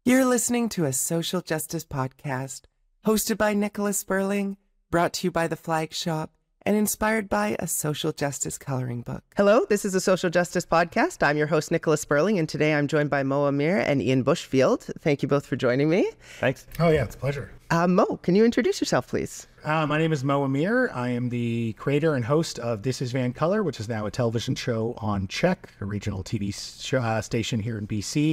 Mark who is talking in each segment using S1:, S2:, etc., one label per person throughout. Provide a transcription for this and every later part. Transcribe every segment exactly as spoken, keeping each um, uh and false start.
S1: You're listening to a social justice podcast hosted by Nicholas Sperling, brought to you by The Flag Shop, and inspired by a social justice coloring book. Hello, this is a social justice podcast. I'm your host, Nicholas Sperling, and today I'm joined by Mo Amir and Ian Bushfield. Thank you both for joining me.
S2: Thanks.
S3: Oh, yeah, it's a pleasure.
S1: Uh, Mo, can you introduce yourself, please?
S3: Uh, my name is Mo Amir. I am the creator and host of This Is Van Color, which is now a television show on Check, a regional T V show, uh, station here in B C.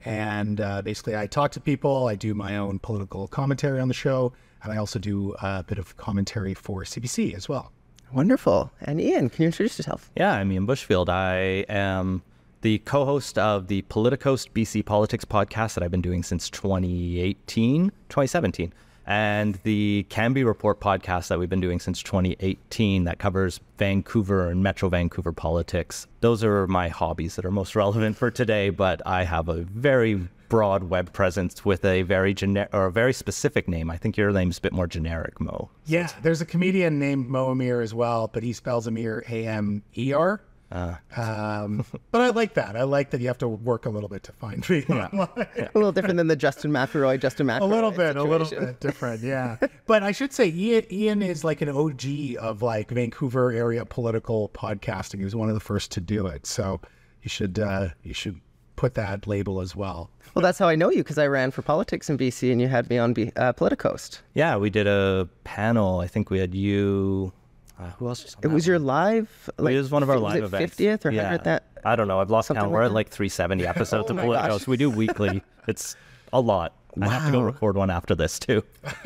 S3: And uh, basically, I talk to people. I do my own political commentary on the show, and I also do a bit of commentary for C B C as well.
S1: Wonderful. And Ian, can you introduce yourself?
S2: Yeah, I'm Ian Bushfield. I am the co-host of the Politicoast B C Politics podcast that I've been doing since twenty eighteen, twenty seventeen. And the Cambie Report podcast that we've been doing since twenty eighteen that covers Vancouver and Metro Vancouver politics. Those are my hobbies that are most relevant for today, but I have a very broad web presence with a very gener- or a very specific name. I think your name's a bit more generic, Mo.
S3: Yeah, there's a comedian named Mo Amir as well, but he spells Amir A M E R. Uh, um, but I like that. I like that you have to work a little bit to find me.
S2: Yeah.
S1: A little different than the Justin McElroy, Justin McElroy
S3: A little bit,
S1: situation.
S3: a little bit different, yeah. But I should say Ian, Ian is like an O G of like Vancouver area political podcasting. He was one of the first to do it. So you should uh, you should put that label as well.
S1: Well, that's how I know you, because I ran for politics in B C and you had me on B- uh, Politicoast.
S2: Yeah, we did a panel. I think we had you... Uh, who else was on
S1: It
S2: that
S1: was
S2: one?
S1: your live... Like,
S2: it was one of our
S1: was
S2: live
S1: it
S2: events.
S1: fiftieth or
S2: yeah.
S1: one hundredth? That,
S2: I don't know. I've lost
S1: something
S2: count.
S1: like
S2: We're at
S1: that?
S2: like three seventy episodes
S1: Oh
S2: of
S1: my gosh.
S2: Politicoast. We do weekly. It's a lot. I have to go
S1: Wow.
S2: record one after this too.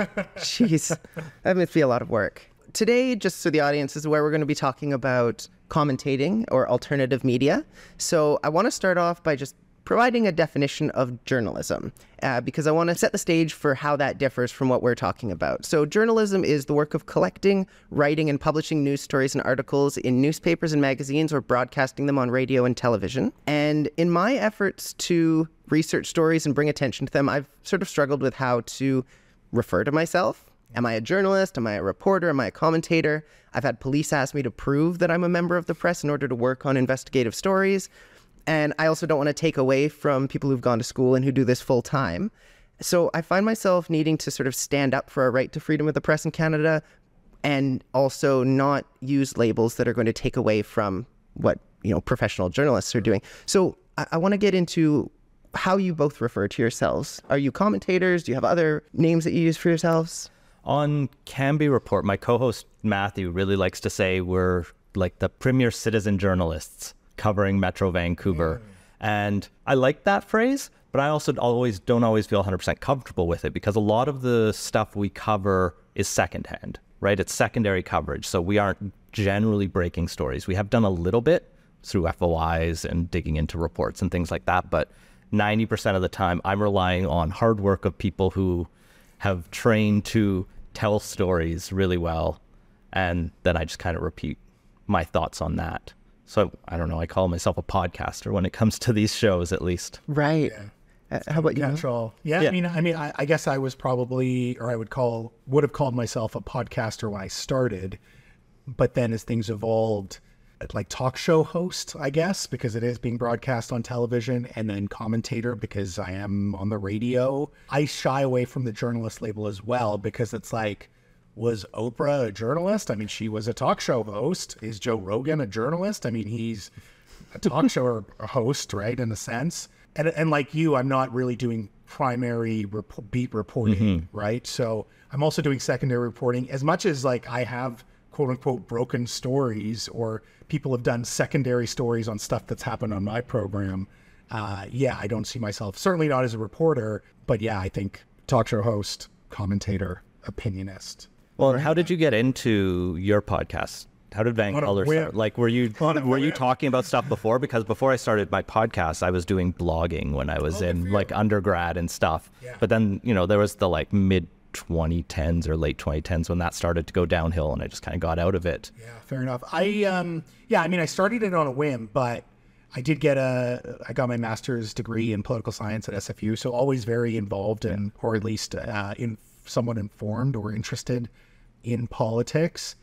S1: Jeez, that must be a lot of work. Today, just so the audience is aware, we're going to be talking about commentating or alternative media. So I want to start off by just providing a definition of journalism, uh, because I want to set the stage for how that differs from what we're talking about. So journalism is the work of collecting, writing, and publishing news stories and articles in newspapers and magazines, or broadcasting them on radio and television. And in my efforts to research stories and bring attention to them, I've sort of struggled with how to refer to myself. Am I a journalist? Am I a reporter? Am I a commentator? I've had police ask me to prove that I'm a member of the press in order to work on investigative stories. And I also don't want to take away from people who've gone to school and who do this full time. So I find myself needing to sort of stand up for our right to freedom of the press in Canada, and also not use labels that are going to take away from what, you know, professional journalists are doing. So I, I want to get into how you both refer to yourselves. Are you commentators? Do you have other names that you use for yourselves?
S2: On Cambie Report, my co-host Matthew really likes to say we're like the premier citizen journalists covering Metro Vancouver. Mm. And I like that phrase, but I also always don't always feel one hundred percent comfortable with it, because a lot of the stuff we cover is secondhand, right? It's secondary coverage. So we aren't generally breaking stories. We have done a little bit through F O Is and digging into reports and things like that, but ninety percent of the time I'm relying on hard work of people who have trained to tell stories really well, and then I just kind of repeat my thoughts on that. So I don't know, I call myself a podcaster when it comes to these shows, at least.
S1: Right.
S3: Yeah.
S1: Uh, how about you?
S3: Natural. Yeah,
S2: Yeah.
S3: I mean, I mean, I, I guess I was probably, or I would call, would have called myself a podcaster when I started, but then as things evolved, like talk show host, I guess, because it is being broadcast on television, and then commentator because I am on the radio. I shy away from the journalist label as well, because it's like, was Oprah a journalist? I mean, she was a talk show host. Is Joe Rogan a journalist? I mean, he's a talk show host, right, in a sense. And and like you, I'm not really doing primary rep- beat reporting, mm-hmm. right? So I'm also doing secondary reporting. As much as like I have quote unquote broken stories, or people have done secondary stories on stuff that's happened on my program, uh, yeah, I don't see myself, certainly not as a reporter, but yeah, I think talk show host, commentator, opinionist.
S2: Well, and how did you get into your podcast? How did Van Color start? Like, were you were you talking about stuff before? Because before I started my podcast, I was doing blogging when I was oh, in like undergrad and stuff. Yeah. But then, you know, there was the like mid twenty tens or late twenty tens when that started to go downhill, and I just kind of got out of it.
S3: Yeah, fair enough. I um yeah, I mean, I started it on a whim, but I did get a I got my master's degree in political science at S F U, so always very involved in, or at least uh, in somewhat informed or interested in politics.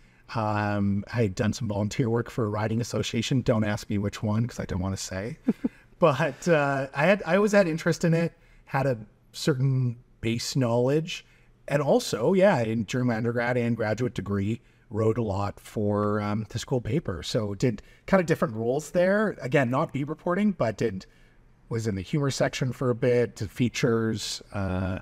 S3: Um, I had done some volunteer work for a riding association. Don't ask me which one, because I don't want to say. But uh, I had I always had interest in it. Had a certain base knowledge. And also, yeah, in during my undergrad and graduate degree, wrote a lot for um, the school paper. So did kind of different roles there. Again, not beat reporting, but did was in the humor section for a bit, did features, uh,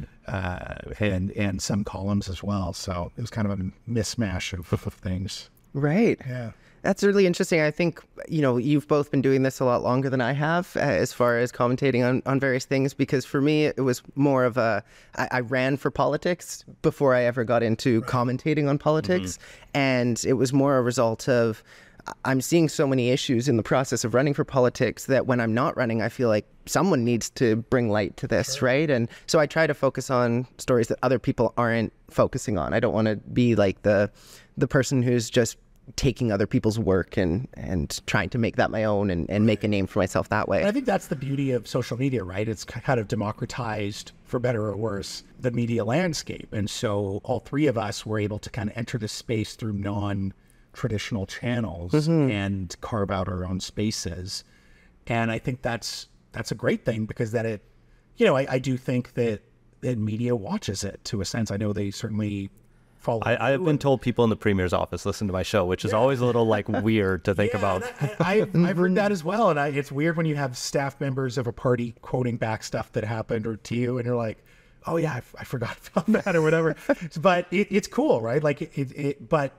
S3: uh, and and some columns as well. So it was kind of a mismatch of, of things.
S1: Right.
S3: Yeah.
S1: That's really interesting. I think, you know, you've both been doing this a lot longer than I have uh, as far as commentating on, on various things, because for me, it was more of a, I, I ran for politics before I ever got into right. commentating on politics. Mm-hmm. And it was more a result of, I'm seeing so many issues in the process of running for politics that when I'm not running, I feel like someone needs to bring light to this, sure. right? And so I try to focus on stories that other people aren't focusing on. I don't want to be like the the person who's just taking other people's work and and trying to make that my own and, and make a name for myself that way.
S3: I think that's the beauty of social media, right? It's kind of democratized, for better or worse, the media landscape. And so all three of us were able to kind of enter the space through non-traditional channels mm-hmm. and carve out our own spaces. And I think that's that's a great thing, because that it, you know, I, I do think that, that media watches it to a sense. I know they certainly follow.
S2: I, I've been told people in the Premier's office listen to my show, which is yeah. always a little like weird to think
S3: yeah,
S2: about.
S3: That, I, I've, I've heard that as well. And I, it's weird when you have staff members of a party quoting back stuff that happened or to you, and you're like, oh yeah, I, I forgot about that or whatever. But it, it's cool, right? Like it, it, it, but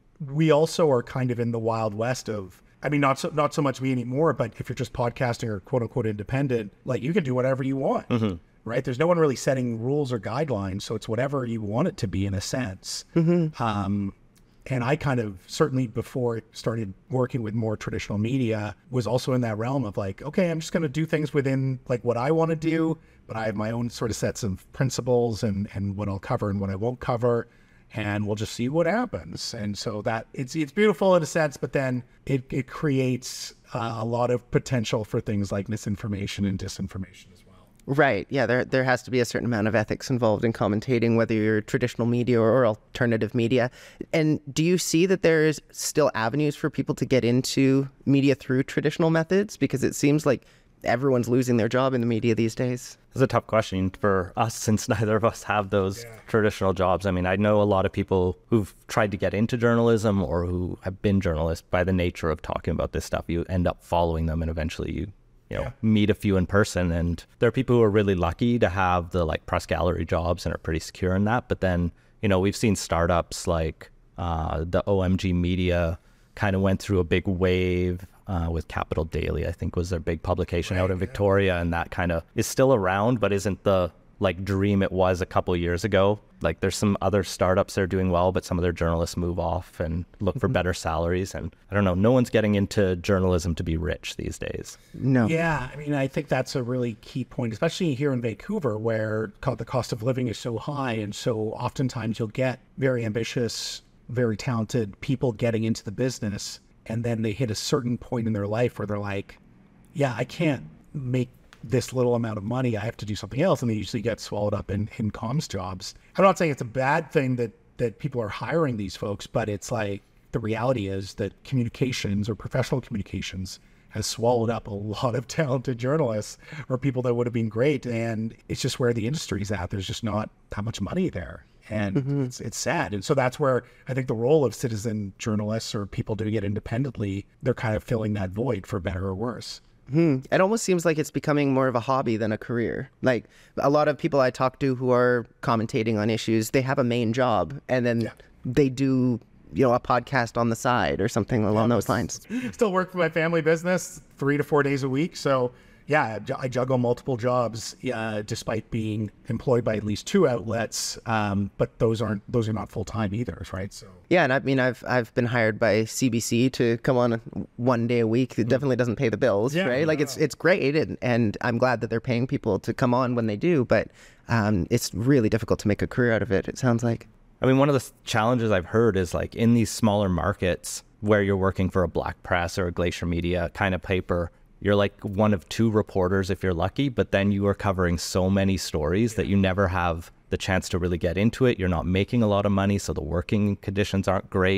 S3: we also are kind of in the Wild West of, I mean, not so, not so much me anymore, but if you're just podcasting or quote unquote independent, like you can do whatever you want. Mm-hmm. Right? There's no one really setting rules or guidelines, so it's whatever you want it to be in a sense. Mm-hmm. Um, and I kind of, certainly before I started working with more traditional media, was also in that realm of like, okay, I'm just going to do things within like what I want to do, but I have my own sort of sets of principles and, and what I'll cover and what I won't cover, and we'll just see what happens. And so that it's it's beautiful in a sense, but then it, it creates uh, a lot of potential for things like misinformation and disinformation as well.
S1: Right. Yeah, there there has to be a certain amount of ethics involved in commentating, whether you're traditional media or alternative media. And do you see that there's still avenues for people to get into media through traditional methods? Because it seems like everyone's losing their job in the media these days.
S2: It's a tough question for us, since neither of us have those yeah. traditional jobs. I mean, I know a lot of people who've tried to get into journalism or who have been journalists. By the nature of talking about this stuff, you end up following them, and eventually you you know, yeah. meet a few in person. And there are people who are really lucky to have the like press gallery jobs and are pretty secure in that. But then, you know, we've seen startups like uh, the O M G Media kind of went through a big wave uh, with Capital Daily, I think was their big publication right, out in yeah. Victoria. And that kind of is still around, but isn't the like dream it was a couple of years ago. Like there's some other startups that are doing well, but some of their journalists move off and look for better salaries. And I don't know, no one's getting into journalism to be rich these days.
S1: No.
S3: Yeah, I mean, I think that's a really key point, especially here in Vancouver, where the cost of living is so high. And so oftentimes you'll get very ambitious, very talented people getting into the business, and then they hit a certain point in their life where they're like, yeah, I can't make this little amount of money, I have to do something else. And they usually get swallowed up in, in comms jobs. I'm not saying it's a bad thing that, that people are hiring these folks, but it's like the reality is that communications or professional communications has swallowed up a lot of talented journalists or people that would have been great. And it's just where the industry's at. There's just not that much money there. And mm-hmm. it's, it's sad. And so that's where I think the role of citizen journalists or people doing it independently, they're kind of filling that void, for better or worse.
S1: Hmm. It almost seems like it's becoming more of a hobby than a career. Like a lot of people I talk to who are commentating on issues, they have a main job and then yeah. they do, you know, a podcast on the side or something along yeah, those lines.
S3: Still work for my family business three to four days a week. So yeah, I juggle multiple jobs, uh, despite being employed by at least two outlets. Um, but those aren't, those are not full time either, right? So
S1: yeah, and I mean, I've I've been hired by C B C to come on one day a week. It definitely doesn't pay the bills, yeah, right? Like no. it's it's great, and, and I'm glad that they're paying people to come on when they do. But um, it's really difficult to make a career out of it, it sounds like.
S2: I mean, one of the challenges I've heard is like in these smaller markets where you're working for a Black Press or a Glacier Media kind of paper, you're like one of two reporters if you're lucky, but then you are covering so many stories that you never have the chance to really get into it. You're not making a lot of money, so the working conditions aren't great.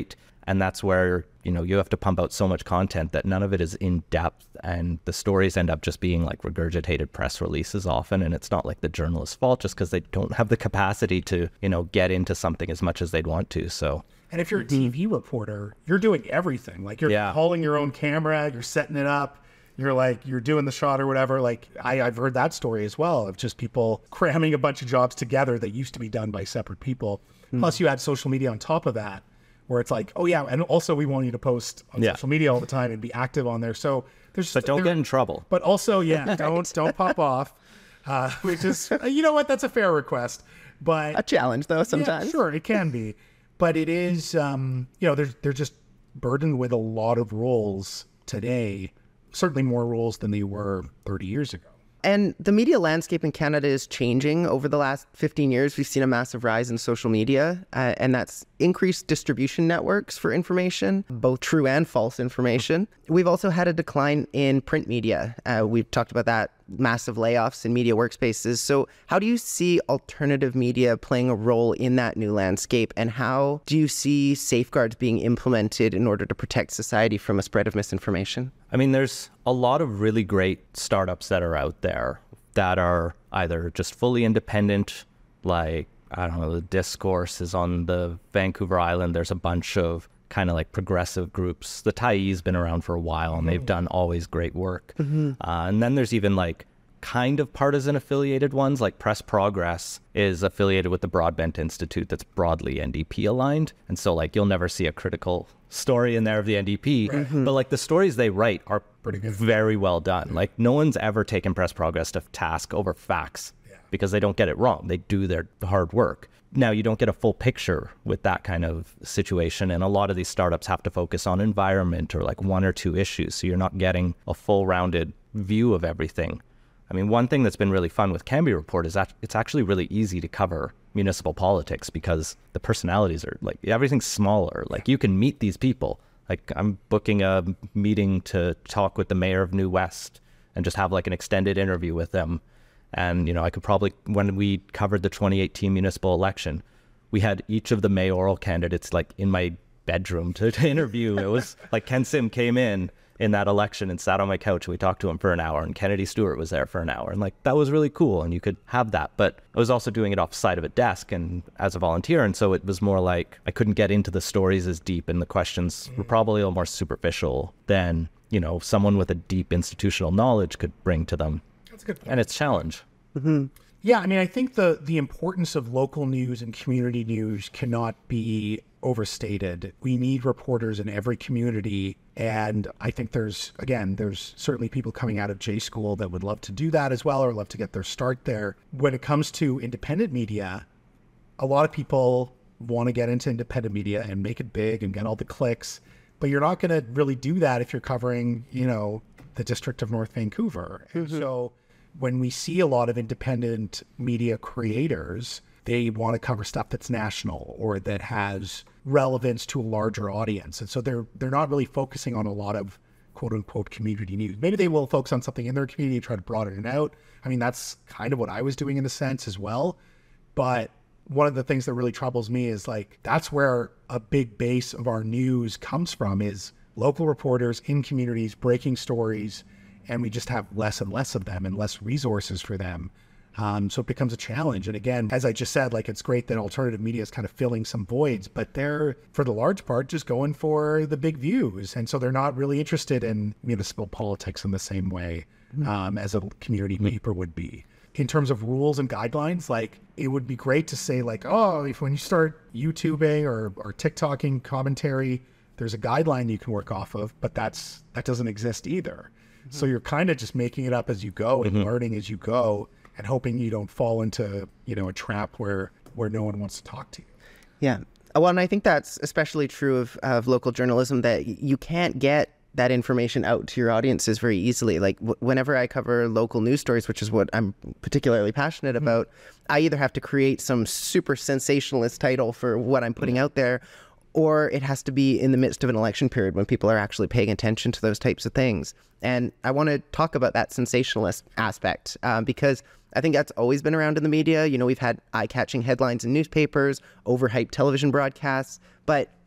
S2: And that's where, you know, you have to pump out so much content that none of it is in depth, and the stories end up just being like regurgitated press releases often. And it's not like the journalist's fault, just because they don't have the capacity to, you know, get into something as much as they'd want to. So,
S3: and if you're a T V reporter, you're doing everything. Like you're
S2: Yeah.
S3: hauling your own camera, you're setting it up, you're like, you're doing the shot or whatever. Like I, I've heard that story as well of just people cramming a bunch of jobs together that used to be done by separate people. Mm. Plus you add social media on top of that, where it's like, oh yeah, and also we want you to post on
S2: Yeah.
S3: social media all the time and be active on there. So there's,
S2: but don't
S3: there,
S2: get in trouble.
S3: but also, yeah, don't, don't pop off, uh, which is, you know what, that's a fair request, but
S1: A challenge, though, sometimes.
S3: yeah, sure, it can be, but it is, um, you know, they're, they're just burdened with a lot of roles today, certainly more roles than they were thirty years ago.
S1: And the media landscape in Canada is changing over the last fifteen years. We've seen a massive rise in social media, uh, and that's increased distribution networks for information, both true and false information. We've also had a decline in print media. Uh, we've talked about that, massive layoffs in media workspaces. So how do you see alternative media playing a role in that new landscape? And how do you see safeguards being implemented in order to protect society from a spread of misinformation?
S2: I mean, there's a lot of really great startups that are out there that are either just fully independent, like, I don't know, the Discourse is on the Vancouver Island. There's a bunch of kind of like progressive groups. The Tyee's been around for a while, and they've done always great work. Mm-hmm. Uh, and then there's even like kind of partisan affiliated ones, like Press Progress is affiliated with the Broadbent Institute that's broadly N D P aligned. And so like you'll never see a critical story in there of the N D P, right. But like the stories they write are pretty good, very well done. Yeah. Like no one's ever taken Press Progress to task over facts yeah. because they don't get it wrong. They do their hard work. Now, you don't get a full picture with that kind of situation, and a lot of these startups have to focus on environment or like one or two issues, so you're not getting a full rounded view of everything. I mean, one thing that's been really fun with Cambie Report is that it's actually really easy to cover municipal politics because the personalities are like, everything's smaller. Like you can meet these people. Like I'm booking a meeting to talk with the mayor of New West and just have like an extended interview with them. And, you know, I could probably, when we covered the twenty eighteen municipal election, we had each of the mayoral candidates like in my bedroom to, to interview. It was like Ken Sim came in in that election and sat on my couch. We talked to him for an hour, and Kennedy Stewart was there for an hour. And like, that was really cool. And you could have that. But I was also doing it off the side of a desk and as a volunteer. And so it was more like I couldn't get into the stories as deep, and the questions were probably a little more superficial than, you know, someone with a deep institutional knowledge could bring to them.
S3: That's a good point.
S2: And it's a challenge.
S3: Mm-hmm. Yeah, I mean, I think the the importance of local news and community news cannot be overstated. We need reporters in every community, and I think there's, again, there's certainly people coming out of J School that would love to do that as well, or love to get their start there. When it comes to independent media, a lot of people want to get into independent media and make it big and get all the clicks, but you're not going to really do that if you're covering, you know, the District of North Vancouver. Mm-hmm. And so when we see a lot of independent media creators, they want to cover stuff that's national or that has relevance to a larger audience. And so they're they're not really focusing on a lot of quote unquote community news. Maybe they will focus on something in their community, try to broaden it out. I mean, that's kind of what I was doing in a sense as well. But one of the things that really troubles me is like, that's where a big base of our news comes from, is local reporters in communities breaking stories, and we just have less and less of them and less resources for them. Um, so it becomes a challenge. And again, as I just said, like, it's great that alternative media is kind of filling some voids, but they're, for the large part, just going for the big views. And so they're not really interested in municipal politics in the same way um, as a community paper would be. In terms of rules and guidelines, like, it would be great to say like, oh, if when you start YouTubing or, or TikToking commentary, there's a guideline you can work off of, but that's that doesn't exist either. Mm-hmm. So you're kind of just making it up as you go and mm-hmm. learning as you go, and hoping you don't fall into, you know, a trap where, where no one wants to talk to you.
S1: Yeah. Well, and I think that's especially true of, of local journalism, that you can't get that information out to your audiences very easily. Like w- whenever I cover local news stories, which is what I'm particularly passionate mm-hmm. about, I either have to create some super sensationalist title for what I'm putting mm-hmm. out there, or it has to be in the midst of an election period when people are actually paying attention to those types of things. And I want to talk about that sensationalist aspect um, because I think that's always been around in the media. You know, we've had eye-catching headlines in newspapers, overhyped television broadcasts, but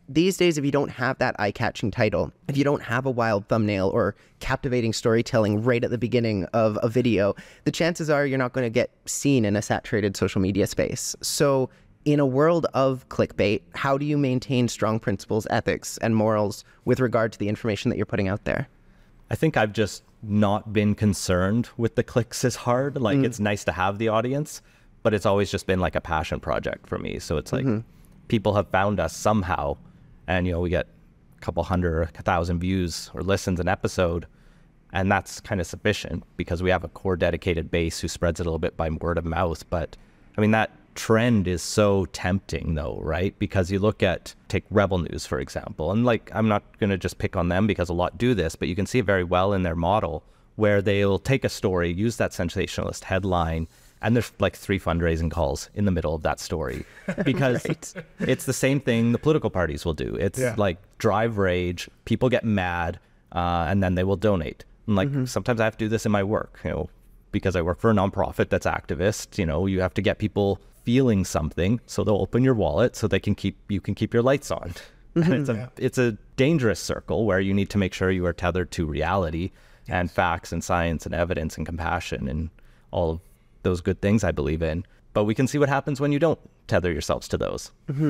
S1: these days, if you don't have that eye-catching title, if you don't have a wild thumbnail or captivating storytelling right at the beginning of a video, the chances are you're not going to get seen in a saturated social media space. So in a world of clickbait, how do you maintain strong principles, ethics, and morals with regard to the information that you're putting out there?
S2: I think I've just not been concerned with the clicks as hard. Like,
S1: Mm.
S2: it's nice to have the audience, but it's always just been like a passion project for me. So it's like
S1: Mm-hmm.
S2: people have found us somehow, and, you know, we get a couple hundred or a thousand views or listens an episode. And that's kind of sufficient because we have a core dedicated base who spreads it a little bit by word of mouth. But I mean, that trend is so tempting though, right? Because you look at, take Rebel News, for example, and like, I'm not going to just pick on them because a lot do this, but you can see it very well in their model where they'll take a story, use that sensationalist headline, and there's like three fundraising calls in the middle of that story because
S1: Right.
S2: it's the same thing the political parties will do. It's
S3: Yeah.
S2: like drive rage, people get mad, uh, and then they will donate. And like, sometimes I have to do this in my work, you know, because I work for a nonprofit that's activist. You know, you have to get people feeling something, so they'll open your wallet so they can keep you can keep your lights on. And it's a
S3: Yeah.
S2: it's a dangerous circle where you need to make sure you are tethered to reality and facts and science and evidence and compassion and all of those good things I believe in. But we can see what happens when you don't tether yourselves to those.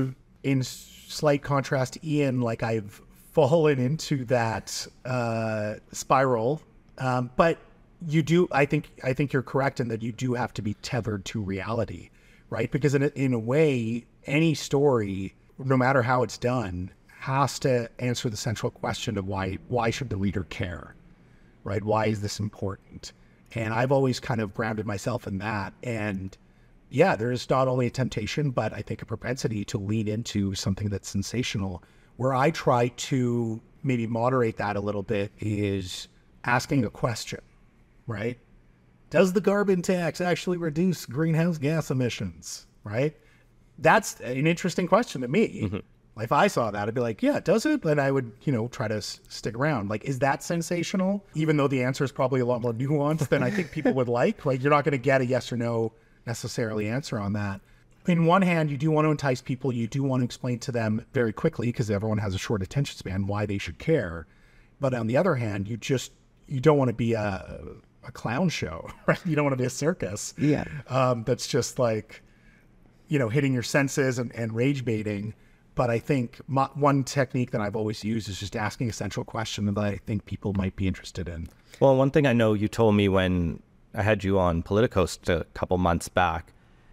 S3: In slight contrast to Ian, like I've fallen into that uh, spiral, um, but you do. I think I think you're correct in that you do have to be tethered to reality, right? Because in a, in a way, any story, no matter how it's done, has to answer the central question of why why should the reader care, right? Why is this important? And I've always kind of grounded myself in that. And yeah, there's not only a temptation, but I think a propensity to lean into something that's sensational. Where I try to maybe moderate that a little bit is asking a question, right? Does the carbon tax actually reduce greenhouse gas emissions, right? That's an interesting question to me.
S2: Mm-hmm.
S3: If I saw that, I'd be like, yeah, does it? But I would, you know, try to s- stick around. Like, is that sensational? Even though the answer is probably a lot more nuanced than I think people would like. Like, you're not going to get a yes or no necessarily answer on that. In one hand, you do want to entice people. You do want to explain to them very quickly, because everyone has a short attention span, why they should care. But on the other hand, you just, you don't want to be a, a clown show, right? You don't want to be a circus.
S1: Yeah.
S3: Um, that's just like, you know, hitting your senses and, and rage baiting. But I think my, one technique that I've always used is just asking a central question that I think people might be interested in.
S2: Well, one thing I know you told me when I had you on Politicoast a couple months back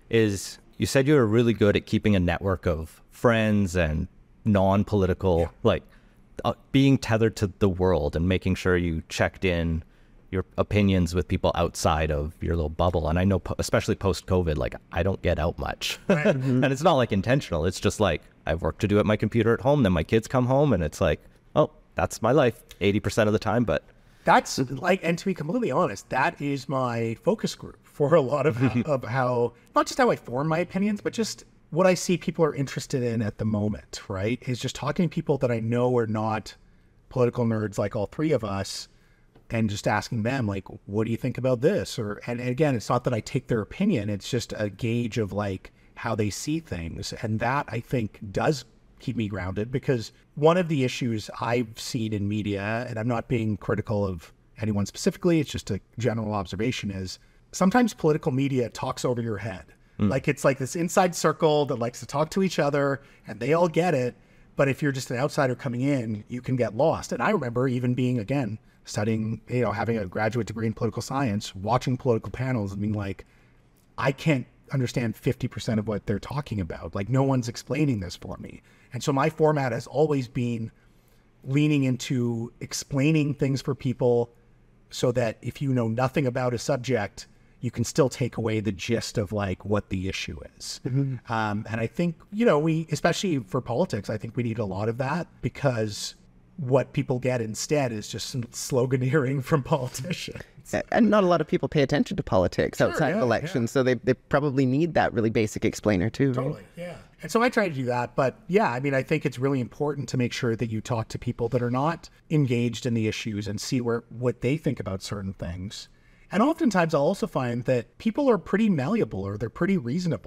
S2: is you said you were really good at keeping a network of friends and non-political,
S3: Yeah.
S2: like uh, being tethered to the world and making sure you checked in your opinions with people outside of your little bubble. And I know, po- especially post-COVID, like I don't get out much. And it's not like intentional. It's just like I have work to do at my computer at home. Then my kids come home and it's like, oh, that's my life eighty percent of the time. But
S3: That's like, and to be completely honest, that is my focus group for a lot of how, of how, not just how I form my opinions, but just what I see people are interested in at the moment, right? Is just talking to people that I know are not political nerds like all three of us, and just asking them, like, what do you think about this? Or, and, and again, it's not that I take their opinion, it's just a gauge of like how they see things. And that I think does keep me grounded, because one of the issues I've seen in media, and I'm not being critical of anyone specifically, it's just a general observation, is sometimes political media talks over your head. Like it's like this inside circle that likes to talk to each other and they all get it. But if you're just an outsider coming in, you can get lost. And I remember even being, again, studying, you know, having a graduate degree in political science, watching political panels and being like, I can't understand fifty percent of what they're talking about. Like, no one's explaining this for me. And so my format has always been leaning into explaining things for people so that if you know nothing about a subject, you can still take away the gist of like what the issue is. Mm-hmm. Um, and I think, you know, we, especially for politics, I think we need a lot of that, because what people get instead is just some sloganeering from politicians.
S1: And not a lot of people pay attention to politics outside
S3: yeah,
S1: of elections,
S3: yeah.
S1: so they, they probably need that really basic explainer too. Right?
S3: Totally, yeah. And so I try to do that. But yeah, I mean, I think it's really important to make sure that you talk to people that are not engaged in the issues and see where what they think about certain things. And oftentimes I'll also find that people are pretty malleable, or they're pretty reasonable.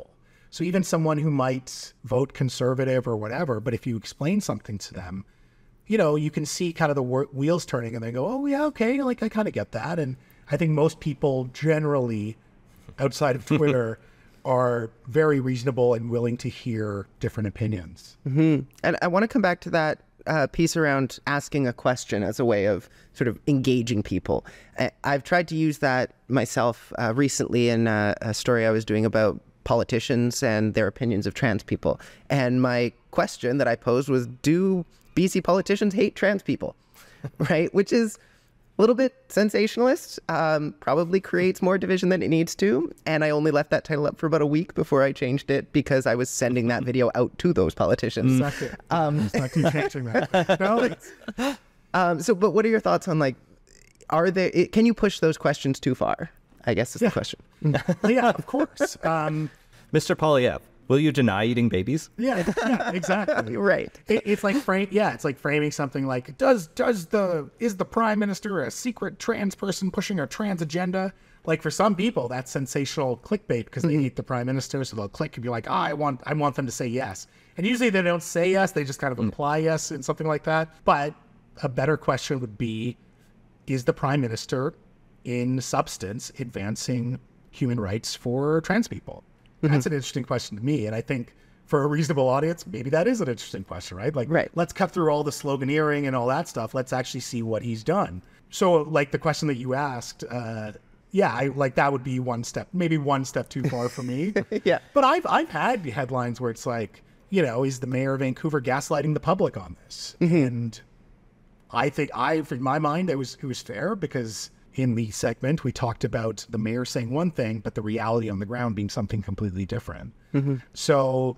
S3: So even someone who might vote conservative or whatever, but if you explain something to them, you know, you can see kind of the wor- wheels turning and they go, oh yeah, okay, like I kind of get that. And I think most people generally outside of Twitter are very reasonable and willing to hear different opinions.
S1: Mm-hmm. And I want to come back to that uh, piece around asking a question as a way of sort of engaging people. I- I've tried to use that myself uh, recently in a, a story I was doing about politicians and their opinions of trans people. And my question that I posed was, do B C politicians hate trans people? Right? Which is a little bit sensationalist, um, probably creates more division than it needs to. And I only left that title up for about a week before I changed it because I was sending that video out to those politicians.
S3: Exactly. Um, it's not keep changing that. No, it's...
S1: um, so, but what are your thoughts on, like, are there, it, can you push those questions too far? I guess is
S3: yeah.
S1: the question.
S3: Yeah, of course. Um,
S2: Mister Polyev, will you deny eating babies?
S3: yeah, yeah, exactly.
S1: Right.
S3: It, it's like frame. Yeah, it's like framing something like, does does the is the prime minister a secret trans person pushing a trans agenda? Like for some people, that's sensational clickbait because they hate the prime minister, so they'll click and be like, oh, I want I want them to say yes. And usually they don't say yes; they just kind of imply yes and something like that. But a better question would be, is the prime minister in substance advancing human rights for trans people? That's an interesting question to me. And I think for a reasonable audience, maybe that is an interesting question, right? Like,
S1: right.
S3: Let's cut through all the sloganeering and all that stuff. Let's actually see what he's done. So like the question that you asked, uh, yeah, I like that would be one step, maybe one step too far for me.
S1: Yeah.
S3: But I've, I've had headlines where it's like, you know, is the mayor of Vancouver gaslighting the public on this? Mm-hmm. And I think I, in my mind, it was, it was fair because in the segment, we talked about the mayor saying one thing, but the reality on the ground being something completely different. Mm-hmm. So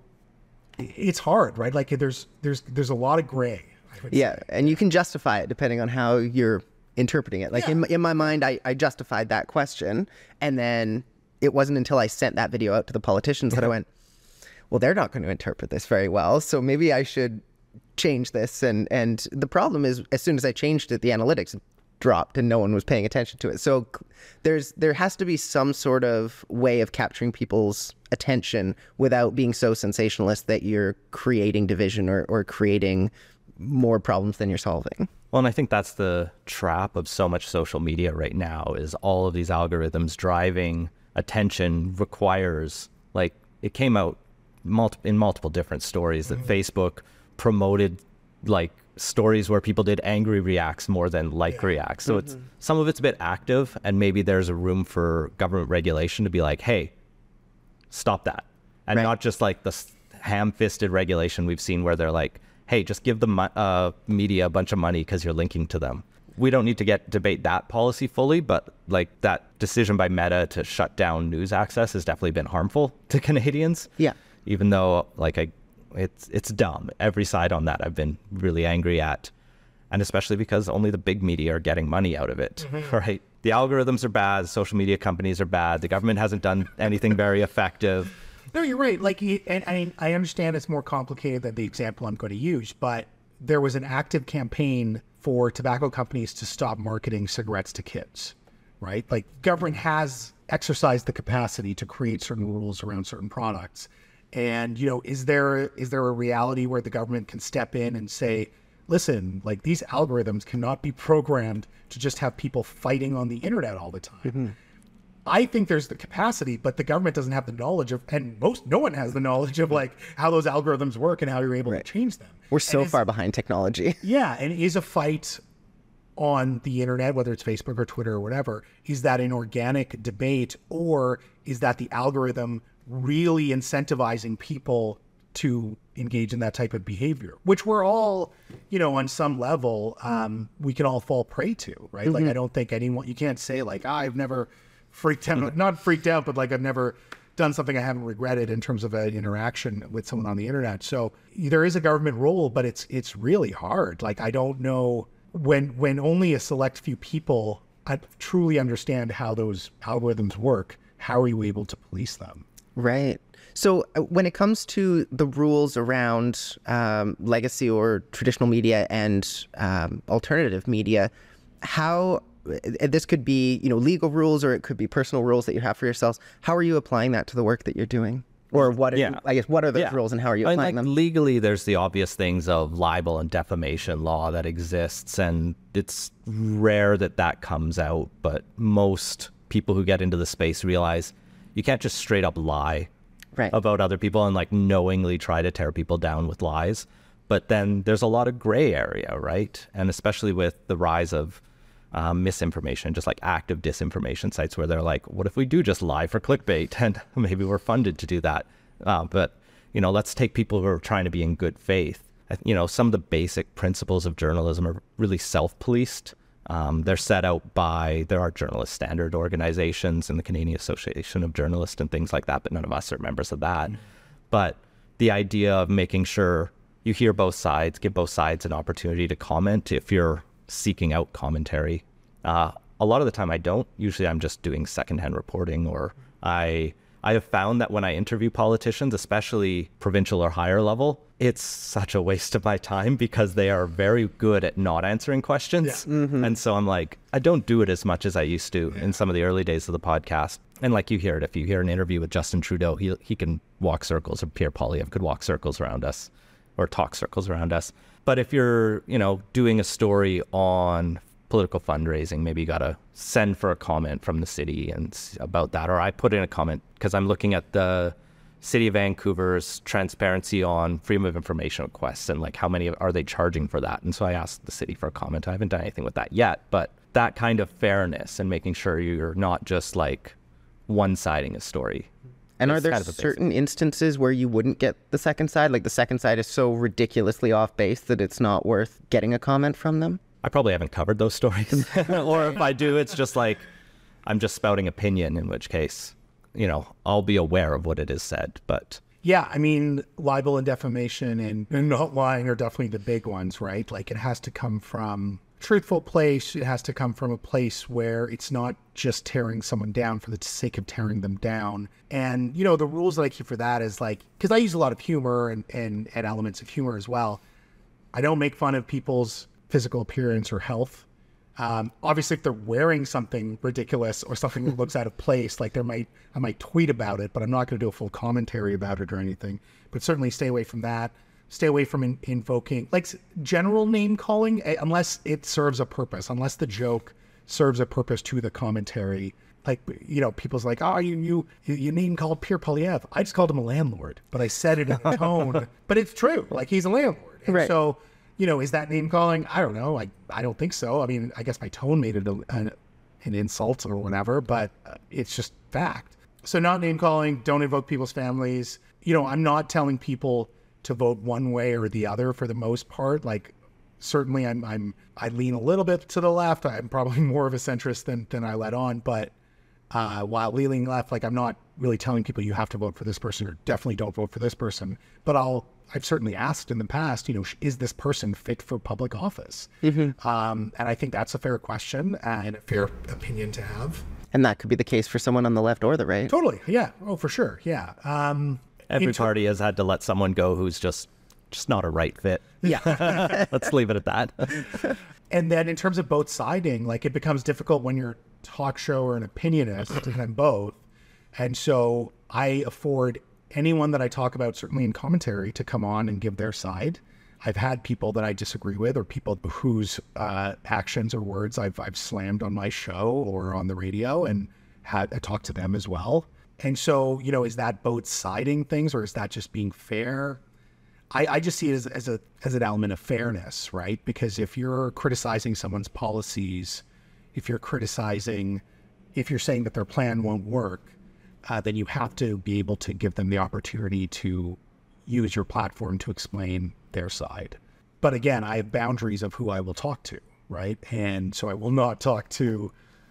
S3: it's hard, right? Like there's there's there's a lot of gray.
S1: Yeah, say. And you can justify it depending on how you're interpreting it. Like yeah. in in my mind, I, I justified that question, and then it wasn't until I sent that video out to the politicians that I went, well, they're not going to interpret this very well, so maybe I should change this. And and the problem is, as soon as I changed it, the analytics dropped and no one was paying attention to it. So there's there has to be some sort of way of capturing people's attention without being so sensationalist that you're creating division or, or creating more problems than you're solving.
S2: Well, and I think that's the trap of so much social media right now is all of these algorithms driving attention requires, like it came out multi- in multiple different stories that mm-hmm. Facebook promoted like stories where people did angry reacts more than like yeah. reacts. So mm-hmm. it's some of it's a bit active and maybe there's a room for government regulation to be like, hey, stop that. And right. not just like the ham-fisted regulation we've seen where they're like, hey, just give the uh, media a bunch of money because you're linking to them. We don't need to get debate that policy fully, but like that decision by Meta to shut down news access has definitely been harmful to Canadians.
S1: Yeah.
S2: Even though like I It's it's dumb. Every side on that I've been really angry at. And especially because only the big media are getting money out of it, mm-hmm. right? The algorithms are bad. Social media companies are bad. The government hasn't done anything very effective.
S3: No, you're right. Like, and I, I understand it's more complicated than the example I'm going to use, but there was an active campaign for tobacco companies to stop marketing cigarettes to kids, right? Like, government has exercised the capacity to create certain rules around certain products. And, you know, is there is there a reality where the government can step in and say, listen, like these algorithms cannot be programmed to just have people fighting on the internet all the time? Mm-hmm. I think there's the capacity, but the government doesn't have the knowledge of, and most, no one has the knowledge of like how those algorithms work and how you're able right. to change them.
S1: We're so far behind technology.
S3: Yeah. And is a fight on the internet, whether it's Facebook or Twitter or whatever, is that an organic debate, or is that the algorithm really incentivizing people to engage in that type of behavior, which we're all, you know, on some level, um, we can all fall prey to, right? Mm-hmm. Like, I don't think anyone, you can't say like, ah, I've never freaked out, mm-hmm. not freaked out, but like I've never done something I haven't regretted in terms of an interaction with someone on the internet. So there is a government role, but it's, it's really hard. Like, I don't know when, when only a select few people truly understand how those algorithms work, how are you able to police them?
S1: Right. So uh, when it comes to the rules around um, legacy or traditional media and um, alternative media, how this could be, you know, legal rules, or it could be personal rules that you have for yourselves. How are you applying that to the work that you're doing? Or what? Are,
S2: Yeah.
S1: I guess what are those
S2: Yeah.
S1: rules and how are you
S2: I mean,
S1: applying
S2: like,
S1: them?
S2: legally, there's the obvious things of libel and defamation law that exists, and it's rare that that comes out. But most people who get into the space realize you can't just straight up lie
S1: Right.
S2: about other people and like knowingly try to tear people down with lies. But then there's a lot of gray area, right? And especially with the rise of um, misinformation, just like active disinformation sites where they're like, what if we do just lie for clickbait? And maybe we're funded to do that. Uh, but, you know, let's take people who are trying to be in good faith. I- You know, some of the basic principles of journalism are really self-policed. Um, they're set out by, there are journalist standard organizations and the Canadian Association of Journalists and things like that, but none of us are members of that. But the idea of making sure you hear both sides, give both sides an opportunity to comment if you're seeking out commentary. Uh, a lot of the time I don't. Usually I'm just doing secondhand reporting, or I I have found that when I interview politicians, especially provincial or higher level, it's such a waste of my time because they are very good at not answering questions. And so I'm like, I don't do it as much as I used to in some of the early days of the podcast. And like you hear it, if you hear an interview with Justin Trudeau, he he can walk circles, or Pierre Poilievre could walk circles around us, or talk circles around us. But if you're, you know, doing a story on political fundraising, maybe you got to send for a comment from the city and s- about that. Or I put in a comment because I'm looking at the City of Vancouver's transparency on freedom of information requests and like how many are they charging for that. And so I asked the city for a comment. I haven't done anything with that yet, but that kind of fairness and making sure you're not just like one-siding a story.
S1: And are
S2: It's
S1: there
S2: kind of a basic-
S1: certain instances where you wouldn't get the second side? Like the second side is so ridiculously off base that it's not worth getting a comment from them?
S2: I probably haven't covered those stories. Or if I do, it's just like I'm just spouting opinion, in which case, you know, I'll be aware of what it is said. But
S3: Yeah, I mean, libel and defamation and, and not lying are definitely the big ones, right? Like it has to come from a truthful place. It has to come from a place where it's not just tearing someone down for the sake of tearing them down. And, you know, the rules that I keep for that is like, because I use a lot of humor and, and, and elements of humor as well. I don't make fun of people's physical appearance or health. Um, obviously, if they're wearing something ridiculous or something that looks out of place, like there might, I might tweet about it, but I'm not going to do a full commentary about it or anything. But certainly stay away from that. Stay away from in, invoking, like general name calling, eh, unless it serves a purpose, unless the joke serves a purpose to the commentary. Like, you know, people's like, oh, you you you name called Pierre Poilievre. I just called him a landlord, but I said it in a tone. But it's true. Like, he's a landlord. And
S1: Right.
S3: so, you know, is that name calling? I don't know. I, I don't think so. I mean, I guess my tone made it a, an, an insult or whatever, but uh, it's just fact. So not name calling, don't invoke people's families. You know, I'm not telling people to vote one way or the other for the most part. Like, certainly I'm, I'm, I lean a little bit to the left. I'm probably more of a centrist than, than I let on, but uh, while leaning left, like I'm not really telling people you have to vote for this person or definitely don't vote for this person, but I'll, I've certainly asked in the past, you know, is this person fit for public office? Mm-hmm. Um, and I think that's a fair question and a fair opinion to have.
S1: And that could be the case for someone on the left or the right.
S3: Totally. Yeah. Oh, for sure. Yeah. Um,
S2: every
S3: in ter-
S2: party has had to let someone go who's just just not a right fit.
S1: Yeah.
S2: Let's leave it at that.
S3: And then in terms of both siding, like it becomes difficult when you're a talk show or an opinionist, and I'm both. And so I afford anyone that I talk about, certainly in commentary, to come on and give their side. I've had people that I disagree with or people whose uh, actions or words I've, I've slammed on my show or on the radio and had I talked to them as well. And so, you know, is that both siding things or is that just being fair? I, I just see it as, as a as an element of fairness, right? Because if you're criticizing someone's policies, if you're criticizing, if you're saying that their plan won't work, uh, then you have to be able to give them the opportunity to use your platform to explain their side. But again, I have boundaries of who I will talk to, right? And so I will not talk to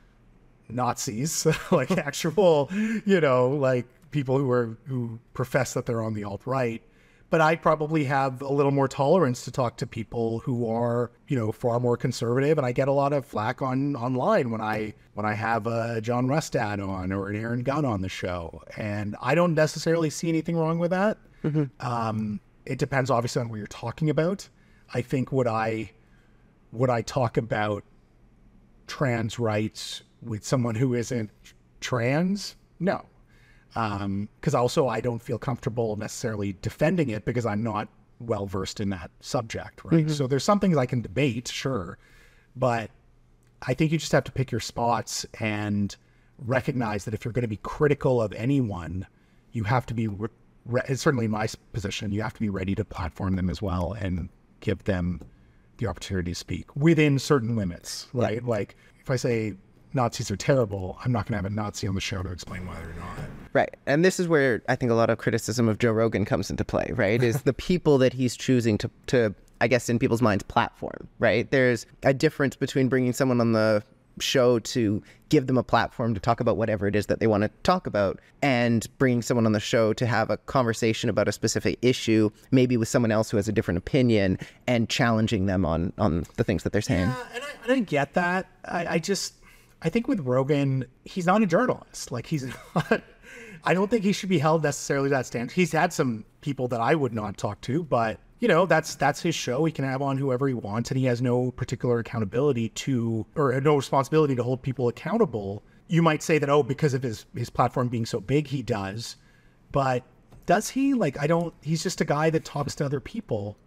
S3: Nazis, like actual, you know, like people who are who profess that they're on the alt-right. But I probably have a little more tolerance to talk to people who are, you know, far more conservative. And I get a lot of flack on online when I when I have a John Rustad on or an Aaron Gunn on the show. And I don't necessarily see anything wrong with that. Mm-hmm. Um, it depends obviously on what you're talking about. I think would I would I talk about trans rights with someone who isn't trans? No. Um, because also I don't feel comfortable necessarily defending it because I'm not well versed in that subject, right? Mm-hmm. So there's some things I can debate, sure, but I think you just have to pick your spots and recognize that if you're going to be critical of anyone, you have to be, re- re- certainly in my position, you have to be ready to platform them as well and give them the opportunity to speak within certain limits, right? Yeah. Like if I say Nazis are terrible, I'm not going to have a Nazi on the show to explain why they're not.
S1: Right. And this is where I think a lot of criticism of Joe Rogan comes into play, right? Is the people that he's choosing to, to, I guess, in people's minds, platform, right? There's a difference between bringing someone on the show to give them a platform to talk about whatever it is that they want to talk about, and bringing someone on the show to have a conversation about a specific issue, maybe with someone else who has a different opinion, and challenging them on, on the things that they're saying.
S3: Yeah, and I, I didn't get that. I, I just, I think with Rogan, he's not a journalist. Like he's not, I don't think he should be held necessarily to that standard. He's had some people that I would not talk to, but you know, that's that's his show. He can have on whoever he wants, and he has no particular accountability to, or no responsibility to hold people accountable. You might say that, oh, because of his, his platform being so big, he does. But does he? Like, I don't, he's just a guy that talks to other people.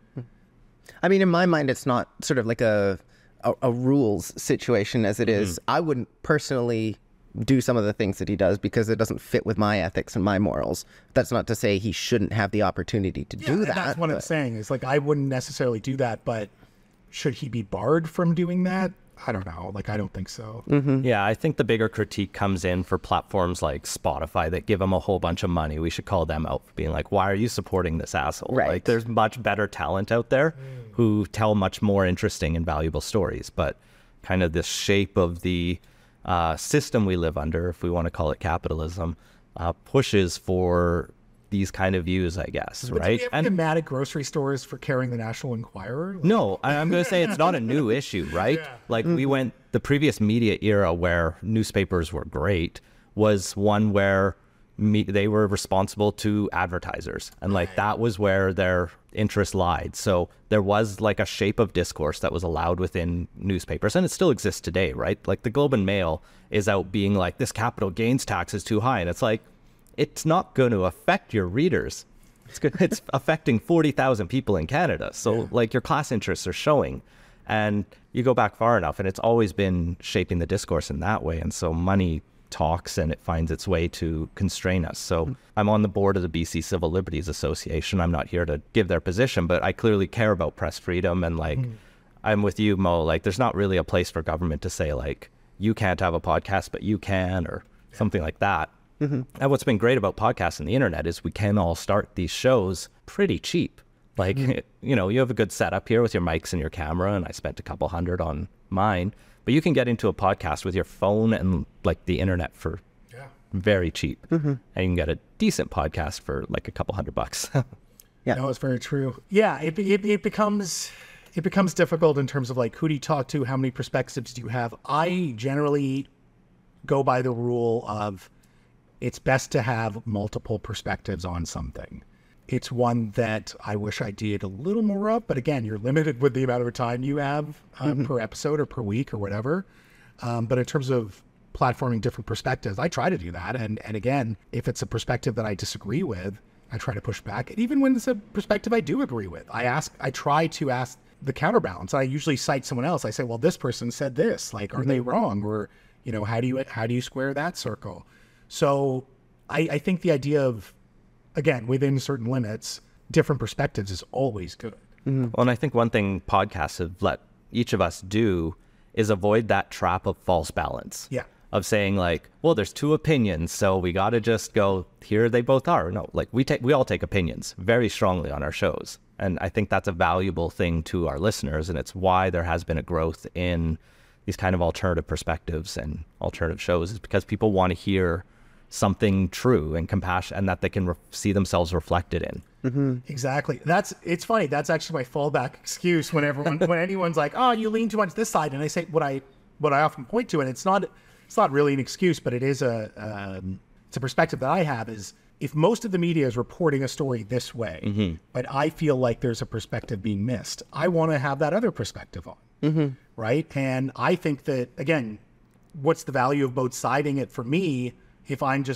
S1: I mean, in my mind, it's not sort of like a, a, a rules situation as it is. Mm-hmm. I wouldn't personally do some of the things that he does because it doesn't fit with my ethics and my morals. That's not to say he shouldn't have the opportunity to
S3: yeah,
S1: do that.
S3: That's what
S1: but...
S3: I'm saying. Is like, I wouldn't necessarily do that, but should he be barred from doing that? I don't know. Like, I don't think so.
S2: Mm-hmm. Yeah, I think the bigger critique comes in for platforms like Spotify that give him a whole bunch of money. We should call them out for being like, why are you supporting this asshole?
S1: Right.
S2: Like, there's much better talent out there mm. who tell much more interesting and valuable stories. But kind of the shape of the uh, system we live under, if we want to call it capitalism, uh, pushes for these kind of views, I guess,
S3: but
S2: right?
S3: Do you ever get mad at grocery stores for carrying the National Enquirer? Like...
S2: No, I'm going to say it's not a new issue, right? Yeah. Like mm-hmm. we went, the previous media era where newspapers were great was one where me, they were responsible to advertisers. And like that was where their interest lied. So there was like a shape of discourse that was allowed within newspapers. And it still exists today, right? Like the Globe and Mail is out being like, this capital gains tax is too high. And it's like, it's not going to affect your readers. It's good. It's affecting forty thousand people in Canada. So yeah. like your class interests are showing, and you go back far enough and it's always been shaping the discourse in that way. And so money talks and it finds its way to constrain us. So mm-hmm. I'm on the board of the B C Civil Liberties Association. I'm not here to give their position, but I clearly care about press freedom. And like, mm-hmm. I'm with you, Mo, like there's not really a place for government to say like, you can't have a podcast, but you can, or yeah. something like that. Mm-hmm. And what's been great about podcasts and the internet is we can all start these shows pretty cheap. Like, mm-hmm. you know, you have a good setup here with your mics and your camera, and I spent a couple hundred on mine, but you can get into a podcast with your phone and like the internet for yeah. very cheap. Mm-hmm. And you can get a decent podcast for like a couple hundred bucks.
S3: Yeah, no, it's very true. Yeah, it, it, it becomes... It becomes difficult in terms of like, who do you talk to? How many perspectives do you have? I generally go by the rule of, it's best to have multiple perspectives on something. It's one that I wish I did a little more of, but again, you're limited with the amount of time you have um, mm-hmm. per episode or per week or whatever. Um, but in terms of platforming different perspectives, I try to do that. And, and again, if it's a perspective that I disagree with, I try to push back. And even when it's a perspective I do agree with, I ask, I try to ask the counterbalance. I usually cite someone else. I say, well, this person said this, like, are mm-hmm. they wrong? Or, you know, how do you, how do you square that circle? So I, I think the idea of, again, within certain limits, different perspectives is always good.
S2: Mm-hmm. Well, and I think one thing podcasts have let each of us do is avoid that trap of false balance.
S3: Yeah.
S2: Of saying like, well, there's two opinions, so we got to just go, here they both are. No, like we take, we all take opinions very strongly on our shows. And I think that's a valuable thing to our listeners. And it's why there has been a growth in these kind of alternative perspectives and alternative shows, is because people want to hear something true and compassion, and that they can re- see themselves reflected in.
S3: Mm-hmm. Exactly. That's, it's funny. That's actually my fallback excuse when everyone, when anyone's like, oh, you lean too much this side. And I say what I, what I often point to, and it's not, it's not really an excuse, but it is a, um, it's a perspective that I have, is if most of the media is reporting a story this way, mm-hmm. but I feel like there's a perspective being missed, I want to have that other perspective on, mm-hmm. right? And I think that, again, what's the value of both siding it for me if I'm just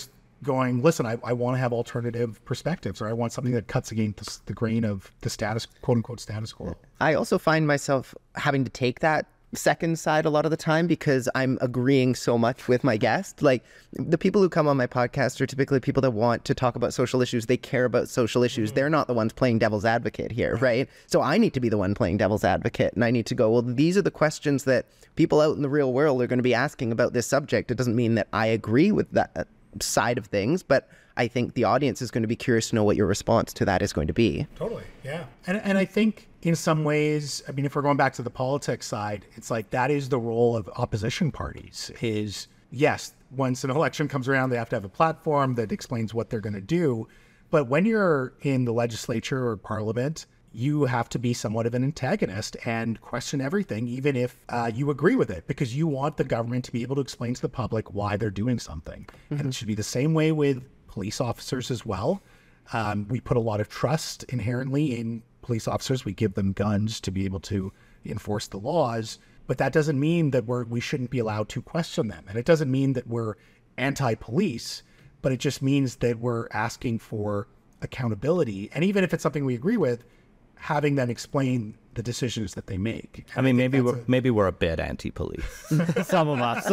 S3: going, listen, I, I want to have alternative perspectives, or I want something that cuts against the grain of the status, quote unquote, status quo.
S1: I also find myself having to take that second side a lot of the time because I'm agreeing so much with my guest. Like, the people who come on my podcast are typically people that want to talk about social issues. They care about social issues. Mm-hmm. They're not the ones playing devil's advocate here, right? So I need to be the one playing devil's advocate, and I need to go, well, these are the questions that people out in the real world are going to be asking about this subject. It doesn't mean that I agree with that side of things, but I think the audience is going to be curious to know what your response to that is going to be.
S3: Totally, yeah. And and I think in some ways, I mean, if we're going back to the politics side, it's like that is the role of opposition parties is, yes, once an election comes around, they have to have a platform that explains what they're going to do. But when you're in the legislature or parliament, you have to be somewhat of an antagonist and question everything, even if uh, you agree with it, because you want the government to be able to explain to the public why they're doing something. Mm-hmm. And it should be the same way with police officers as well. Um, we put a lot of trust inherently in police officers. We give them guns to be able to enforce the laws, but that doesn't mean that we're, we shouldn't be allowed to question them. And it doesn't mean that we're anti-police, but it just means that we're asking for accountability. And even if it's something we agree with, having them explain the decisions that they make.
S2: I mean, maybe we're a... maybe we're a bit anti-police. Some of us.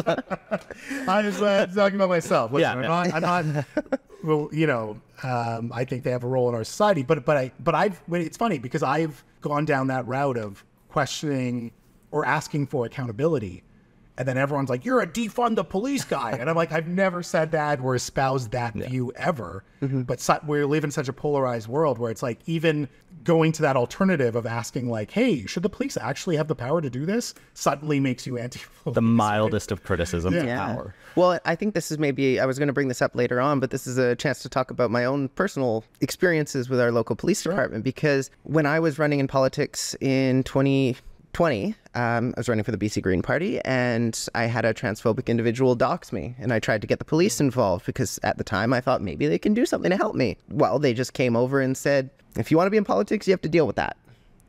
S3: I was uh, talking about myself. Listen,
S2: yeah,
S3: I'm,
S2: yeah.
S3: not, I'm not. Well, you know, um, I think they have a role in our society. But but I but I've. It's funny because I've gone down that route of questioning or asking for accountability, and then everyone's like, "You're a defund the police guy," and I'm like, I've never said that or espoused that yeah. view ever. Mm-hmm. But so, we live in such a polarized world where it's like even going to that alternative of asking like, hey, should the police actually have the power to do this, suddenly makes you anti-police.
S2: The mildest of criticisms
S3: yeah.
S2: of
S1: yeah.
S2: power.
S1: Well, I think this is maybe, I was going to bring this up later on, but this is a chance to talk about my own personal experiences with our local police
S3: sure.
S1: department, because when I was running in politics in twenty twenty, um, I was running for the B C Green Party, and I had a transphobic individual dox me, and I tried to get the police involved because at the time I thought maybe they can do something to help me. Well, they just came over and said, if you want to be in politics, you have to deal with that.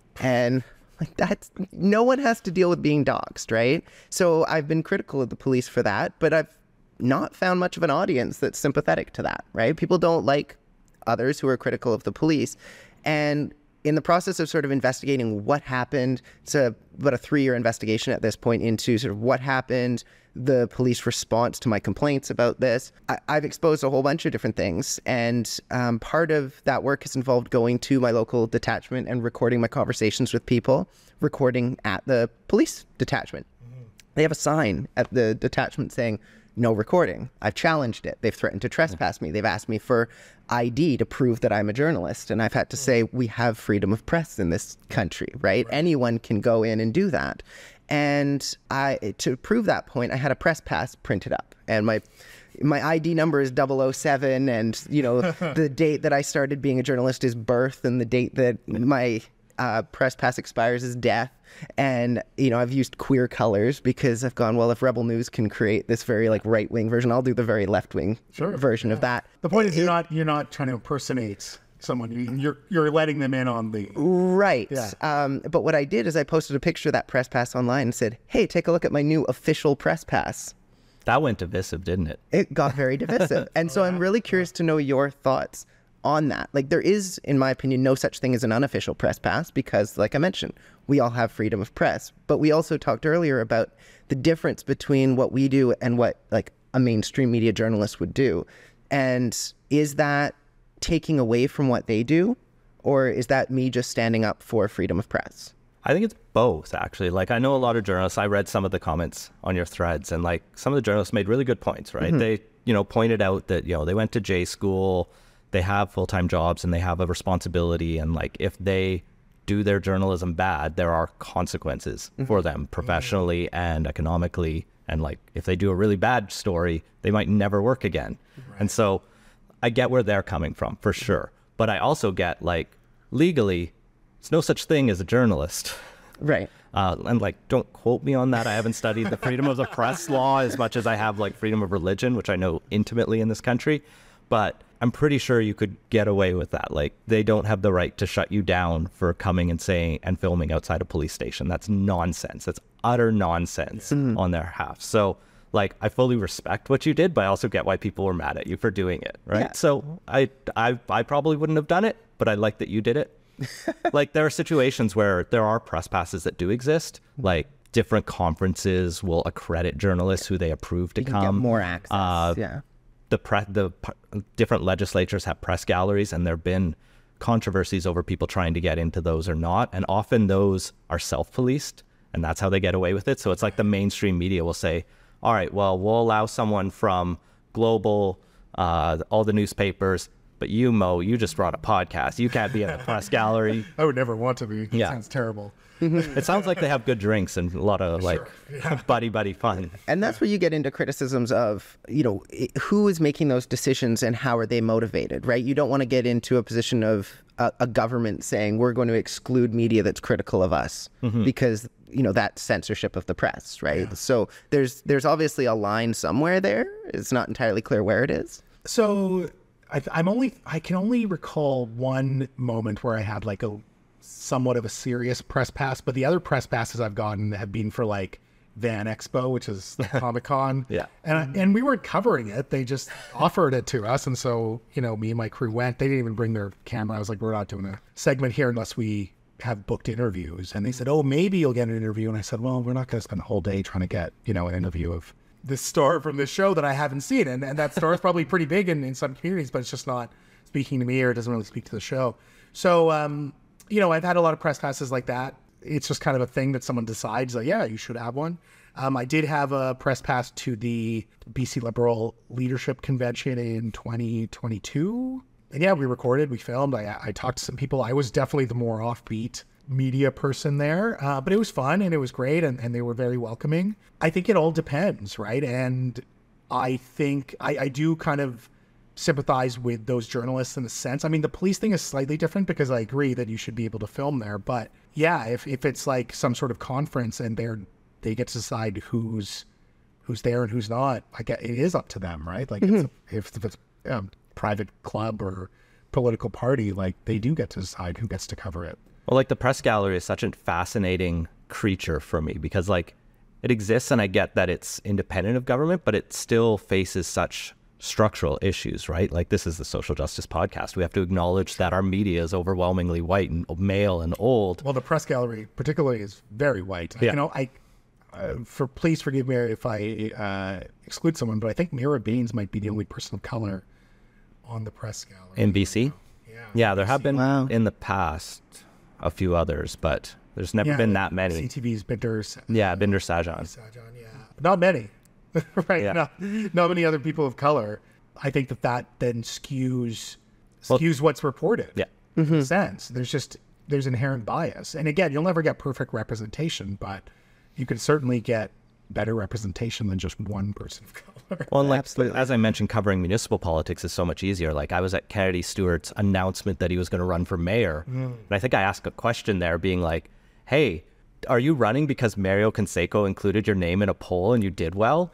S1: And like that's, no one has to deal with being doxxed, right? So I've been critical of the police for that, but I've not found much of an audience that's sympathetic to that, right? People don't like others who are critical of the police. And in the process of sort of investigating what happened, it's a, about a three-year investigation at this point into sort of what happened, the police response to my complaints about this, I, I've exposed a whole bunch of different things. And um, part of that work has involved going to my local detachment and recording my conversations with people, recording at the police detachment. Mm-hmm. They have a sign at the detachment saying, no recording. I've challenged it. They've threatened to trespass me. They've asked me for I D to prove that I'm a journalist. And I've had to say, we have freedom of press in this country, right? right? Anyone can go in and do that. And I, to prove that point, I had a press pass printed up, and my my I D number is double oh seven, and you know the date that I started being a journalist is birth, and the date that my uh, press pass expires is death. And you know I've used queer colors because I've gone, well, if Rebel News can create this very like right wing version, I'll do the very left wing sure, version yeah. of that.
S3: The point is, you're not you're not trying to impersonate someone. You're you're letting them in on the
S1: right.
S3: Yeah.
S1: Um, but what I did is I posted a picture of that press pass online and said, "Hey, take a look at my new official press pass."
S2: That went divisive, didn't it?
S1: It got very divisive, and so I'm really curious to know your thoughts on that. Like, there is, in my opinion, no such thing as an unofficial press pass because, like I mentioned, we all have freedom of press. But we also talked earlier about the difference between what we do and what like a mainstream media journalist would do, and is that taking away from what they do, or is that me just standing up for freedom of press?
S2: I think it's both, actually. Like, I know a lot of journalists. I read some of the comments on your threads, and like some of the journalists made really good points, right? Mm-hmm. They, you know, pointed out that, you know, they went to J school, they have full-time jobs, and they have a responsibility. And like, if they do their journalism bad, there are consequences mm-hmm. for them professionally mm-hmm. and economically. And like, if they do a really bad story, they might never work again. Right. And so I get where they're coming from, for sure. But I also get, like, legally, there's no such thing as a journalist.
S1: Right.
S2: Uh, and, like, don't quote me on that. I haven't studied the freedom of the press law as much as I have, like, freedom of religion, which I know intimately in this country. But I'm pretty sure you could get away with that. Like, they don't have the right to shut you down for coming and saying and filming outside a police station. That's nonsense. That's utter nonsense mm. on their half. So, like, I fully respect what you did, but I also get why people were mad at you for doing it, right?
S1: Yeah.
S2: So I, I, I probably wouldn't have done it, but I like that you did it. Like, there are situations where there are press passes that do exist, like different conferences will accredit journalists who they approve to
S1: You can
S2: come.
S1: get more access.
S2: Uh,
S1: yeah.
S2: The pre- the p- different legislatures have press galleries, and there have been controversies over people trying to get into those or not. And often those are self-policed, and that's how they get away with it. So it's like the mainstream media will say, all right, well, we'll allow someone from Global, uh, all the newspapers, but you, Mo, you just brought a podcast. You can't be in the press gallery.
S3: I would never want to be. It
S2: Yeah.
S3: sounds terrible.
S2: It sounds like they have good drinks and a lot of like buddy buddy fun.
S1: And that's where you get into criticisms of, you know, i- who is making those decisions and how are they motivated, right? You don't want to get into a position of a, a government saying we're going to exclude media that's critical of us because, you know, that's censorship of the press, right? So there's there's obviously a line somewhere there. It's not entirely clear where it is.
S3: So I, I'm only, I can only recall one moment where I had like a somewhat of a serious press pass, but the other press passes I've gotten have been for like Van Expo, which is Comic Con.
S2: Yeah.
S3: And I, and we weren't covering it. They just offered it to us. And so, you know, me and my crew went. They didn't even bring their camera. I was like, we're not doing a segment here unless we have booked interviews. And they said, oh, maybe you'll get an interview. And I said, well, we're not going to spend a whole day trying to get, you know, an interview of this star from this show that I haven't seen. And, and that star is probably pretty big in, in some communities, but it's just not speaking to me or it doesn't really speak to the show. So, um, you know, I've had a lot of press passes like that. It's just kind of a thing that someone decides, like, yeah, you should have one. Um, I did have a press pass to the B C Liberal Leadership Convention in twenty twenty-two. And yeah, we recorded, we filmed. I, I talked to some people. I was definitely the more offbeat media person there, uh, but it was fun and it was great. And, and they were very welcoming. I think it all depends, right? And I think I, I do kind of sympathize with those journalists in a sense. I mean, the police thing is slightly different because I agree that you should be able to film there. But yeah, if, if it's like some sort of conference and they're they get to decide who's who's there and who's not, I get it is up to them, right? Like it's a, if, if it's a private club or political party, like they do get to decide who gets to cover it.
S2: Well, like the press gallery is such a fascinating creature for me because like it exists and I get that it's independent of government, but it still faces such structural issues, right? Like this is the Social Justice Podcast. We have to acknowledge that our media is overwhelmingly white and male and old.
S3: Well, the press gallery particularly is very white.
S2: Yeah.
S3: You know, I uh, for please forgive me if I uh, exclude someone, but I think Mira Baines might be the only person of color on the press gallery.
S2: In B C?
S3: Yeah.
S2: Yeah, there have been
S1: Wow.
S2: in the past a few others, but there's never
S3: Yeah,
S2: been that many.
S3: C T V's Binters.
S2: Yeah, Binder Sajan.
S3: Sajan, yeah. Not many. right?
S2: Yeah.
S3: Not, not many other people of color. I think that that then skews
S2: Well-
S3: skews what's reported.
S2: Yeah.
S3: In a sense. There's just there's inherent bias. And again, you'll never get perfect representation, but you can certainly get better representation than just one person of color.
S2: Well, and like
S1: Absolutely.
S2: as I mentioned, covering municipal politics is so much easier. Like I was at Kennedy Stewart's announcement that he was going to run for mayor, and I think I asked a question there, being like, "Hey, are you running because Mario Canseco included your name in a poll and you did well?"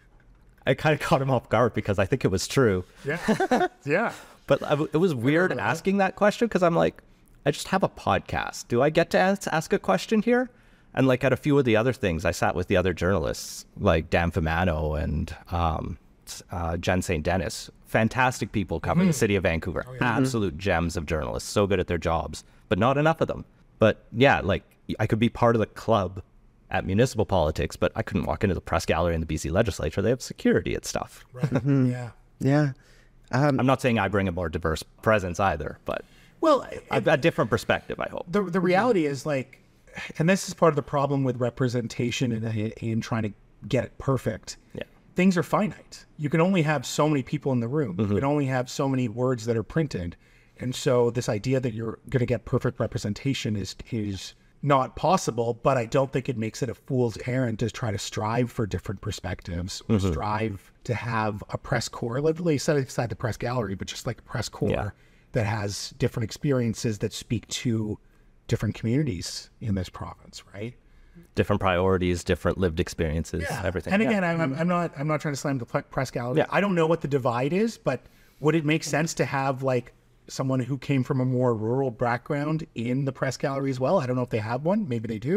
S2: I kind of caught him off guard because I think it was true,
S3: Yeah. yeah.
S2: but I w- it was weird
S3: that.
S2: asking that question because I'm like, I just have a podcast. Do I get to ask, ask a question here? And like at a few of the other things, I sat with the other journalists like Dan Fumano and um, uh, Jen Saint Dennis. Fantastic people covering the city of Vancouver. Absolute gems of journalists. So good at their jobs, but not enough of them. But yeah, like I could be part of the club at municipal politics, but I couldn't walk into the press gallery in the B C legislature. They have security and stuff.
S3: Right. Yeah.
S1: Yeah.
S2: I'm not saying I bring a more diverse presence either, but
S3: Well,
S2: a, a different perspective, I hope.
S3: the the reality is like, and this is part of the problem with representation and in, in trying to get it perfect.
S2: Yeah.
S3: Things are finite. You can only have so many people in the room. You can only have so many words that are printed, and so this idea that you're going to get perfect representation is is not possible. But I don't think it makes it a fool's errand to try to strive for different perspectives, or strive to have a press corps. Let me set aside the press gallery, but just like a press corps
S2: Yeah.
S3: that has different experiences that speak to different communities in this province, right?
S2: Different priorities, different lived experiences, everything.
S3: And
S2: Yeah.
S3: again, I'm, I'm I'm not I'm not trying to slam the pl- press gallery.
S2: Yeah.
S3: I don't know what the divide is, but would it make sense to have like someone who came from a more rural background in the press gallery as well? I don't know if they have one. Maybe they do.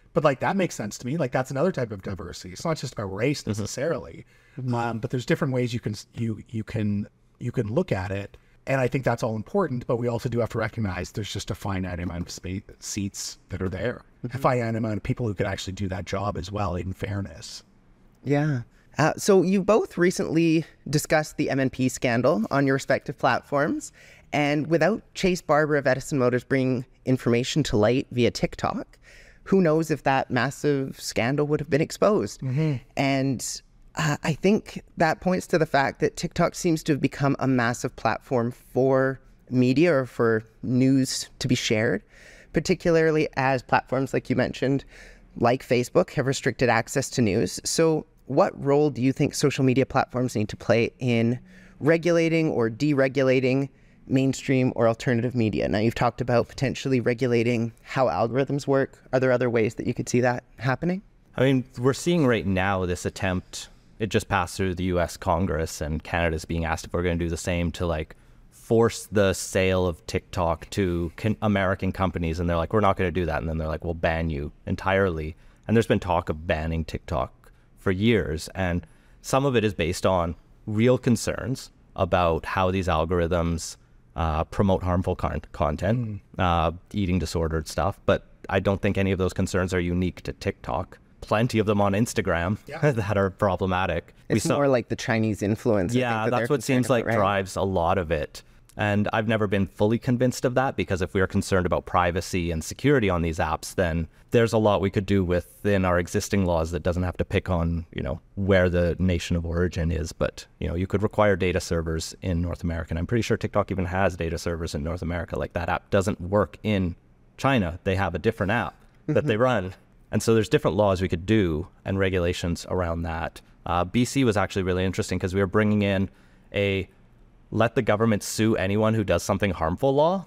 S3: But like that makes sense to me. Like that's another type of diversity. It's not just about race necessarily, mm-hmm. um, but there's different ways you can you you can you can look at it, and I think that's all important. But we also do have to recognize there's just a finite amount of space, seats that are there, mm-hmm. a finite amount of people who could actually do that job as well. In fairness,
S1: yeah. Uh, so you both recently discussed the M N P scandal on your respective platforms, and without Chase Barber of Edison Motors bringing information to light via TikTok, who knows if that massive scandal would have been exposed. Mm-hmm. And uh, I think that points to the fact that TikTok seems to have become a massive platform for media or for news to be shared, particularly as platforms like you mentioned, like Facebook, have restricted access to news. So what role do you think social media platforms need to play in regulating or deregulating mainstream or alternative media? Now, you've talked about potentially regulating how algorithms work. Are there other ways that you could see that happening?
S2: I mean, we're seeing right now this attempt, it just passed through the U S Congress, and Canada's being asked if we're going to do the same to like force the sale of TikTok to con- American companies. And they're like, we're not going to do that. And then they're like, we'll ban you entirely. And there's been talk of banning TikTok for years. And some of it is based on real concerns about how these algorithms uh, promote harmful con- content, mm. uh, eating disordered stuff. But I don't think any of those concerns are unique to TikTok. Plenty of them on Instagram yeah. that are problematic.
S1: It's
S2: we saw-
S1: more like the Chinese influence.
S2: Yeah, that that's what seems like, right? Drives a lot of it. And I've never been fully convinced of that, because if we are concerned about privacy and security on these apps, then there's a lot we could do within our existing laws that doesn't have to pick on, you know, where the nation of origin is. But, you know, you could require data servers in North America. And I'm pretty sure TikTok even has data servers in North America. Like, that app doesn't work in China. They have a different app that they run. And so there's different laws we could do and regulations around that. Uh, B C was actually really interesting, because we were bringing in a let the government sue anyone who does something harmful law.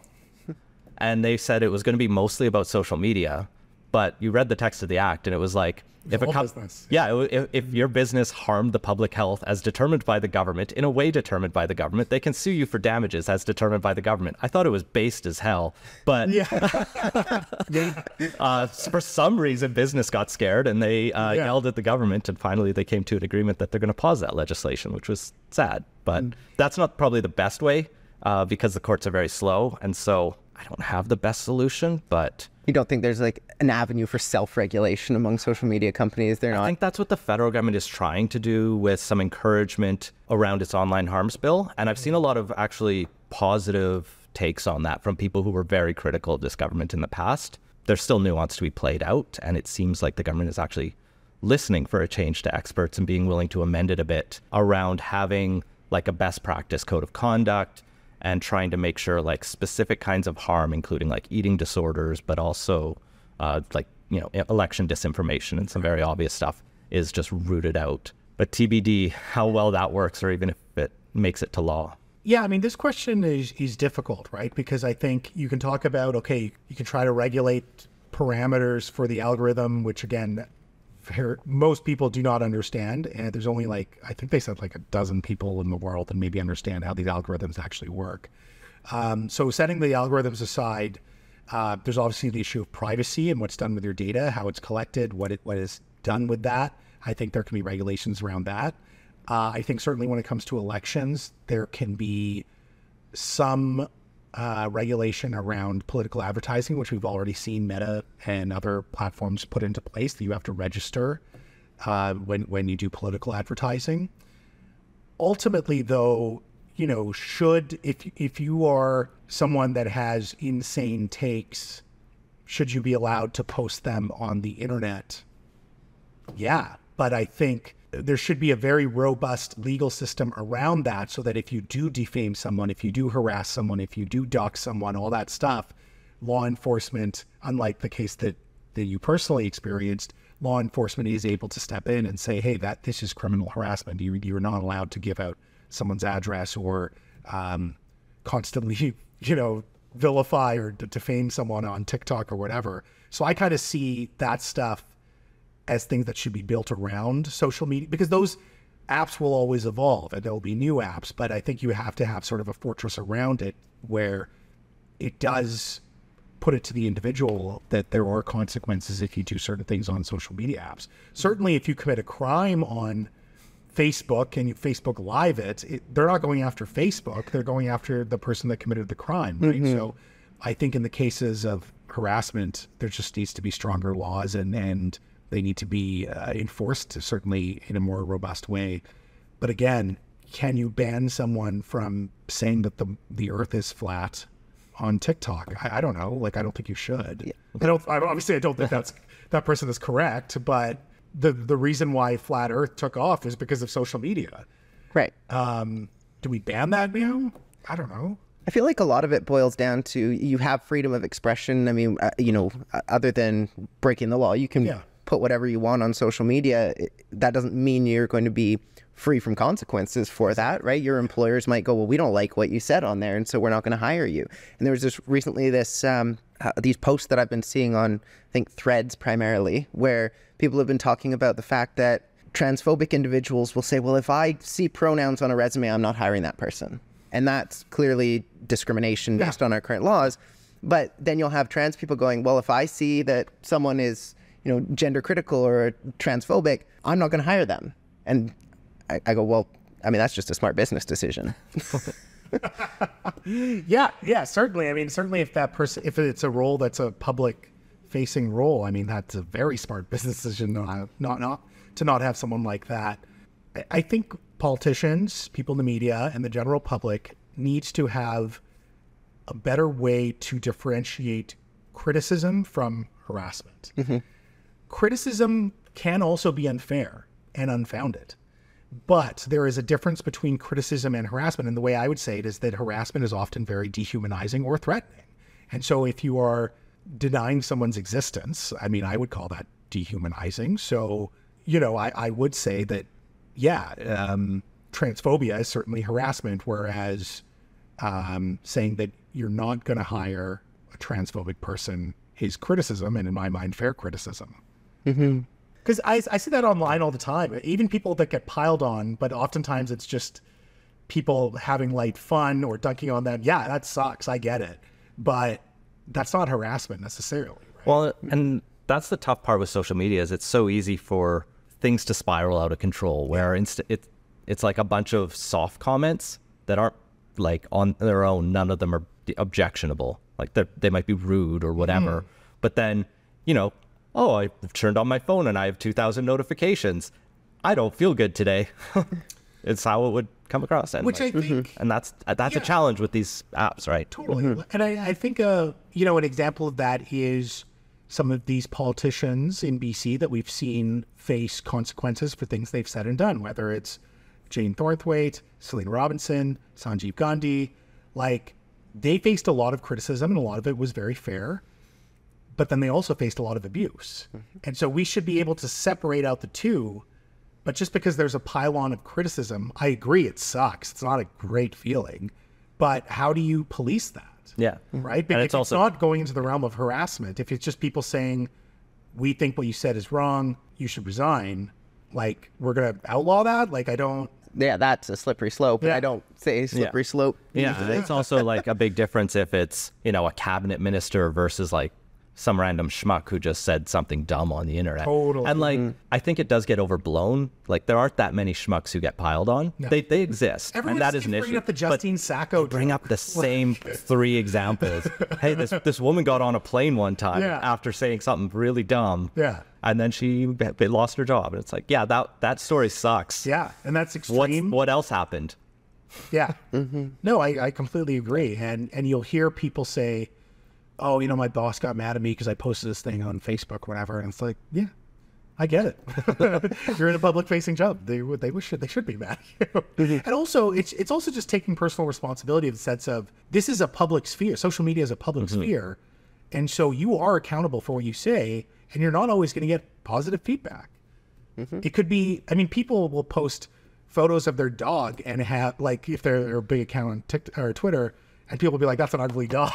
S2: And they said it was going to be mostly about social media. But you read the text of the act, and it was like, if a co-
S3: business.
S2: yeah, if, if your business harmed the public health as determined by the government, in a way determined by the government, they can sue you for damages as determined by the government. I thought it was based as hell, but
S3: yeah.
S2: uh, for some reason, business got scared, and they uh,
S3: yeah.
S2: yelled at the government, and finally they came to an agreement that they're going to pause that legislation, which was sad. But mm. that's not probably the best way, uh, because the courts are very slow, and so I don't have the best solution, but...
S1: You don't think there's like an avenue for self-regulation among social media companies? They're not.
S2: I think that's what the federal government is trying to do, with some encouragement around its online harms bill. And I've seen a lot of actually positive takes on that from people who were very critical of this government in the past. There's still nuance to be played out, and it seems like the government is actually listening for a change to experts and being willing to amend it a bit around having like a best practice code of conduct, and trying to make sure like specific kinds of harm, including like eating disorders, but also uh, like, you know, election disinformation and some very obvious stuff, is just rooted out. But T B D, how well that works, or even if it makes it to law.
S3: Yeah, I mean, this question is, is difficult, right? Because I think you can talk about, okay, you can try to regulate parameters for the algorithm, which again, for most people do not understand. And there's only like, I think they said like a dozen people in the world that maybe understand how these algorithms actually work. Um, so setting the algorithms aside, uh, there's obviously the issue of privacy and what's done with your data, how it's collected, what it what is done with that. I think there can be regulations around that. Uh, I think certainly when it comes to elections, there can be some uh, regulation around political advertising, which we've already seen Meta and other platforms put into place, that you have to register uh, when, when you do political advertising. Ultimately, though, you know, should, if, if you are someone that has insane takes, should you be allowed to post them on the internet? Yeah, but I think there should be a very robust legal system around that, so that if you do defame someone, if you do harass someone, if you do dox someone, all that stuff, law enforcement, unlike the case that, that you personally experienced, law enforcement is able to step in and say, hey, that this is criminal harassment. You, you're not allowed to give out someone's address or um, constantly, you know, vilify or defame someone on TikTok or whatever. So I kind of see that stuff as things that should be built around social media, because those apps will always evolve and there'll be new apps, but I think you have to have sort of a fortress around it where it does put it to the individual that there are consequences if you do certain things on social media apps. Certainly, if you commit a crime on Facebook and you Facebook Live it, it, they're not going after Facebook. They're going after the person that committed the crime, right? Mm-hmm. So I think in the cases of harassment, there just needs to be stronger laws, and, and they need to be uh, enforced certainly in a more robust way. But again, can you ban someone from saying that the the earth is flat on TikTok? I, I don't know. Like, I don't think you should. Yeah. I don't, I, obviously I don't think that's, that person is correct, but the, the reason why flat earth took off is because of social media.
S1: Right.
S3: Um, do we ban that now? I don't know.
S1: I feel like a lot of it boils down to you have freedom of expression. I mean, uh, you know, other than breaking the law, you can yeah. put whatever you want on social media. It, that doesn't mean you're going to be free from consequences for that, right? Your employers might go, well, we don't like what you said on there, and so we're not going to hire you. And there was this recently this um, uh, these posts that I've been seeing on, I think, Threads primarily, where people have been talking about the fact that transphobic individuals will say, well, if I see pronouns on a resume, I'm not hiring that person. And that's clearly discrimination based yeah. on our current laws. But then you'll have trans people going, well, if I see that someone is, you know, gender critical or transphobic, I'm not going to hire them. And I, I go, well, I mean, that's just a smart business decision.
S3: yeah, yeah, certainly. I mean, certainly if that person, if it's a role that's a public facing role, I mean, that's a very smart business decision not, not, not to not have someone like that. I, I think politicians, people in the media, and the general public needs to have a better way to differentiate criticism from harassment. Mm-hmm. Criticism can also be unfair and unfounded, but there is a difference between criticism and harassment. And the way I would say it is that harassment is often very dehumanizing or threatening. And so if you are denying someone's existence, I mean, I would call that dehumanizing. So, you know, I, I would say that, yeah, um, transphobia is certainly harassment, whereas um, saying that you're not going to hire a transphobic person is criticism, and in my mind, fair criticism.
S1: Mm-hmm.
S3: Because I, I see that online all the time, even people that get piled on, but oftentimes it's just people having light fun or dunking on them. Yeah, that sucks. I get it. But that's not harassment necessarily. Right?
S2: Well, and that's the tough part with social media is it's so easy for things to spiral out of control, where inst- it, it's like a bunch of soft comments that aren't like on their own. None of them are objectionable. Like they might be rude or whatever. Mm. But then, you know, oh, I've turned on my phone and I have two thousand notifications. I don't feel good today. It's how it would come across. And
S3: Which
S2: like,
S3: I think...
S2: And that's that's
S3: yeah.
S2: a challenge with these apps, right?
S3: Totally.
S1: Mm-hmm.
S3: And I, I think, uh, you know, an example of that is some of these politicians in B C that we've seen face consequences for things they've said and done, whether it's Jane Thornthwaite, Selena Robinson, Sanjeev Gandhi. Like, they faced a lot of criticism, and a lot of it was very fair. But then they also faced a lot of abuse. Mm-hmm. And so we should be able to separate out the two. But just because there's a pylon of criticism, I agree, it sucks. It's not a great feeling. But how do you police that?
S2: Yeah.
S3: Right? Because
S2: and
S3: it's,
S2: it's also
S3: not going into the realm of harassment. If it's just people saying, we think what you said is wrong, you should resign, like, we're going to outlaw that? Like, I don't...
S1: Yeah, that's a slippery slope.
S3: Yeah.
S1: I don't say slippery
S2: yeah.
S1: slope.
S2: Yeah, and it's also like a big difference if it's, you know, a cabinet minister versus like some random schmuck who just said something dumb on the internet.
S3: Totally.
S2: And like, mm-hmm. I think it does get overblown. Like, there aren't that many schmucks who get piled on.
S3: No.
S2: They they exist,
S3: Everyone's
S2: and that is an issue.
S3: Bring up the Justine Sacco.
S2: Bring up the same three examples. Hey, this this woman got on a plane one time
S3: Yeah.
S2: after saying something really dumb.
S3: Yeah.
S2: And then she they lost her job. And it's like, yeah, that that story sucks.
S3: Yeah, and that's
S2: What
S3: extreme.
S2: what else happened?
S3: Yeah.
S1: Mm-hmm.
S3: No, I, I completely agree. And and you'll hear people say, oh, you know, my boss got mad at me because I posted this thing on Facebook or whatever. And it's like, yeah, I get it. You're in a public facing job. They would they wish they should be mad at you. Mm-hmm. And also it's it's also just taking personal responsibility in the sense of this is a public sphere. Social media is a public mm-hmm. sphere. And so you are accountable for what you say, and you're not always going to get positive feedback. Mm-hmm. It could be, I mean, people will post photos of their dog and have, like, if they're a big account on TikTok or Twitter, and people will be like, that's an ugly dog.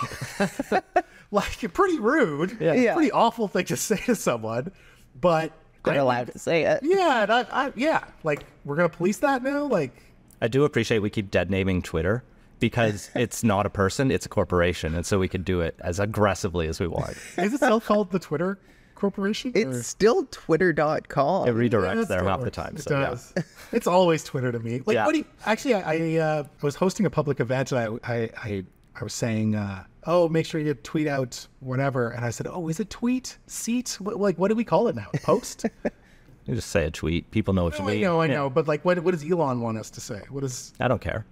S3: Like, pretty rude.
S1: Yeah. Yeah.
S3: Pretty awful thing to say to someone, but
S1: They're allowed to say it.
S3: Yeah, and I, I, yeah. Like, we're going to police that now? Like,
S2: I do appreciate we keep dead naming Twitter, because it's not a person, it's a corporation. And so we can do it as aggressively as we want.
S3: Is it still called the Twitter Corporation?
S1: It's
S3: or?
S1: still twitter dot com.
S2: It redirects
S3: Yeah,
S2: there
S3: still
S2: half the
S3: works.
S2: time.
S3: It
S2: So, yeah.
S3: does. It's always Twitter to me. Like,
S2: Yeah.
S3: what do you, actually, I, I, uh, I was hosting a public event and I, I, I, I was saying, uh, oh, make sure you tweet out whatever. And I said, oh, is it tweet? Seat? What, like, what do we call it now? Post?
S2: You just say a tweet. People know what you
S3: No, I
S2: mean.
S3: know, I
S2: Yeah.
S3: know. But like, what, what does Elon want us to say? What is...
S2: I don't care.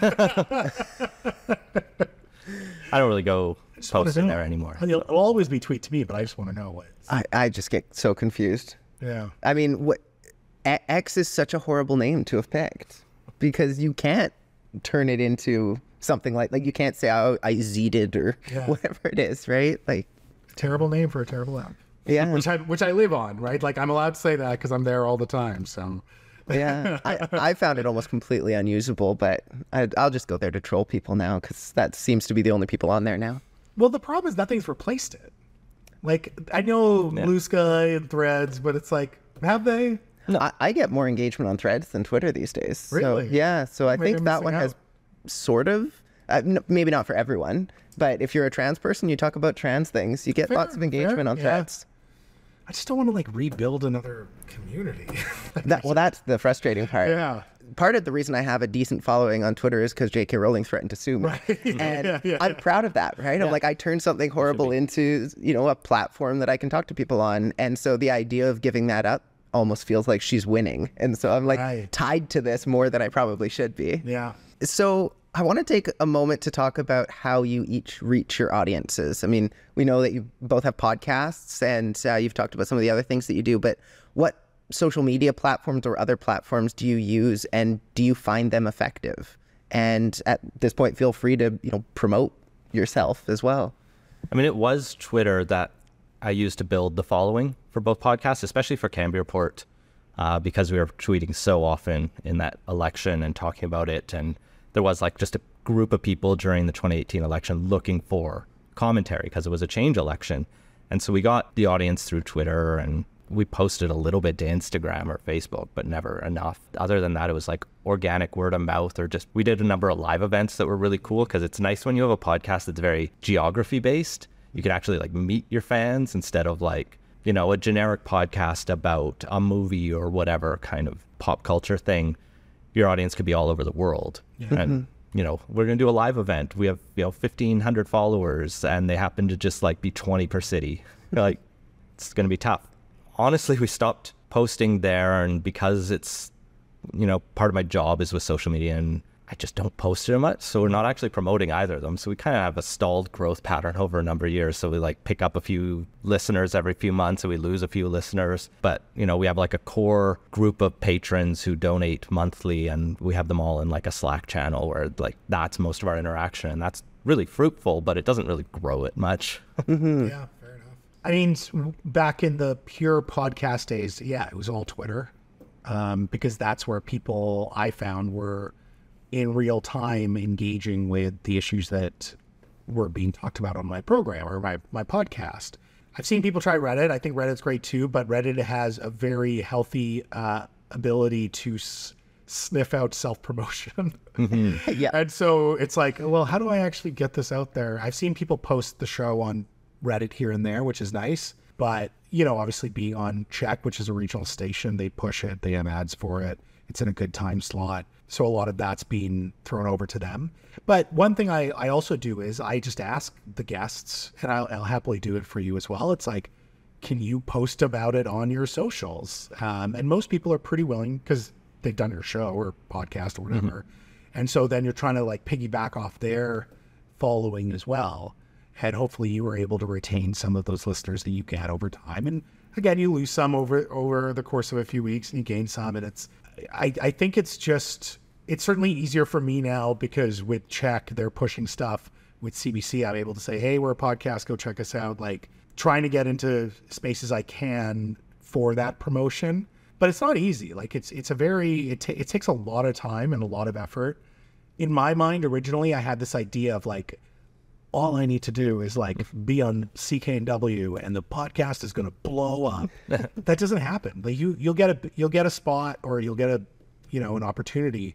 S2: I don't really go
S3: wanna
S2: posting
S3: know.
S2: there anymore.
S3: It'll it'll always be tweet to me, but I just want to know what. It's,
S1: I, I just get so confused.
S3: yeah.
S1: I mean, what A- X is such a horrible name to have picked because you can't turn it into something like like you can't say oh, I Z'd or
S3: Yeah.
S1: whatever it is, right? Like,
S3: Terrible name for a terrible app.
S1: yeah,
S3: Which I which I live on, right? Like I'm allowed to say that because I'm there all the time. So
S1: yeah. I, I found it almost completely unusable, but I, I'll just go there to troll people now because that seems to be the only people on there now.
S3: well, the problem is nothing's replaced it. Like I know
S2: Yeah.
S3: Blue Sky and Threads, but it's like have they?
S1: I, I get more engagement on Threads than Twitter these days. So,
S3: Really?
S1: yeah. So I
S3: Maybe
S1: think
S3: I'm
S1: that
S3: missing
S1: one has
S3: out.
S1: sort of, uh, n- maybe not for everyone, but if you're a trans person, you talk about trans things, you get
S3: Fair,
S1: lots of engagement
S3: fair,
S1: on
S3: yeah.
S1: Threads.
S3: I just don't want to like rebuild another community.
S1: That, well, that's the frustrating part.
S3: yeah.
S1: Part of the reason I have a decent following on Twitter is because J K Rowling threatened to sue me.
S3: Right.
S1: And
S3: Yeah, yeah,
S1: I'm
S3: yeah.
S1: proud of that, right? I'm like, I turned something horrible into, you know, a platform that I can talk to people on. And so the idea of giving that up almost feels like she's winning. And so I'm like
S3: Right.
S1: tied to this more than I probably should be.
S3: Yeah.
S1: So I want to take a moment to talk about how you each reach your audiences. I mean, we know that you both have podcasts and uh, you've talked about some of the other things that you do, but what social media platforms or other platforms do you use and do you find them effective? And at this point, feel free to, you know, promote yourself as well.
S2: I mean, it was Twitter that I used to build the following for both podcasts, especially for Cambie Report, uh, because we were tweeting so often in that election and talking about it. And there was like just a group of people during the twenty eighteen election looking for commentary because it was a change election. And so we got the audience through Twitter and we posted a little bit to Instagram or Facebook, but never enough. Other than that, it was like organic word of mouth or just, we did a number of live events that were really cool because it's nice when you have a podcast that's very geography based. You can actually like meet your fans instead of like, you know, a generic podcast about a movie or whatever kind of pop culture thing. Your audience could be all over the world. And, you know, we're going to do a live event. We have, you know, fifteen hundred followers and they happen to just like be twenty per city. You're like, it's going to be tough. Honestly, we stopped posting there, and because it's, you know, part of my job is with social media and I just don't post it much. So we're not actually promoting either of them. So we kind of have a stalled growth pattern over a number of years. So we like pick up a few listeners every few months and we lose a few listeners. But, you know, we have like a core group of patrons who donate monthly and we have them all in like a Slack channel where like that's most of our interaction. And that's really fruitful, but it doesn't really grow it much.
S3: Yeah, fair enough. I mean, s- back in the pure podcast days, yeah, it was all Twitter, um, because that's where people I found were in real time engaging with the issues that were being talked about on my program or my, my podcast. I've seen people try Reddit. I think Reddit's great too, but Reddit has a very healthy uh, ability to s- sniff out self-promotion.
S1: Yeah.
S3: And so it's like, well, how do I actually get this out there? I've seen people post the show on Reddit here and there, which is nice. But, you know, obviously being on Check, which is a regional station, they push it, they have ads for it. It's in a good time slot. So a lot of that's being thrown over to them. But one thing I, I also do is I just ask the guests, and I'll, I'll happily do it for you as well. It's like, can you post about it on your socials? Um, and most people are pretty willing because they've done your show or podcast or whatever. And so then you're trying to like piggyback off their following as well. And hopefully you were able to retain some of those listeners that you get over time. And again, you lose some over over the course of a few weeks and you gain some. And it's, I, I think it's just, it's certainly easier for me now because with Check, they're pushing stuff. With C B C, I'm able to say, hey, we're a podcast, go check us out. Like trying to get into spaces I can for that promotion. But it's not easy. Like it's it's a very, it, ta- it takes a lot of time and a lot of effort. In my mind, originally, I had this idea of like, all I need to do is like be on C K N W and the podcast is going to blow up. That doesn't happen. Like you, you'll get a, you'll get a spot or you'll get a, you know, an opportunity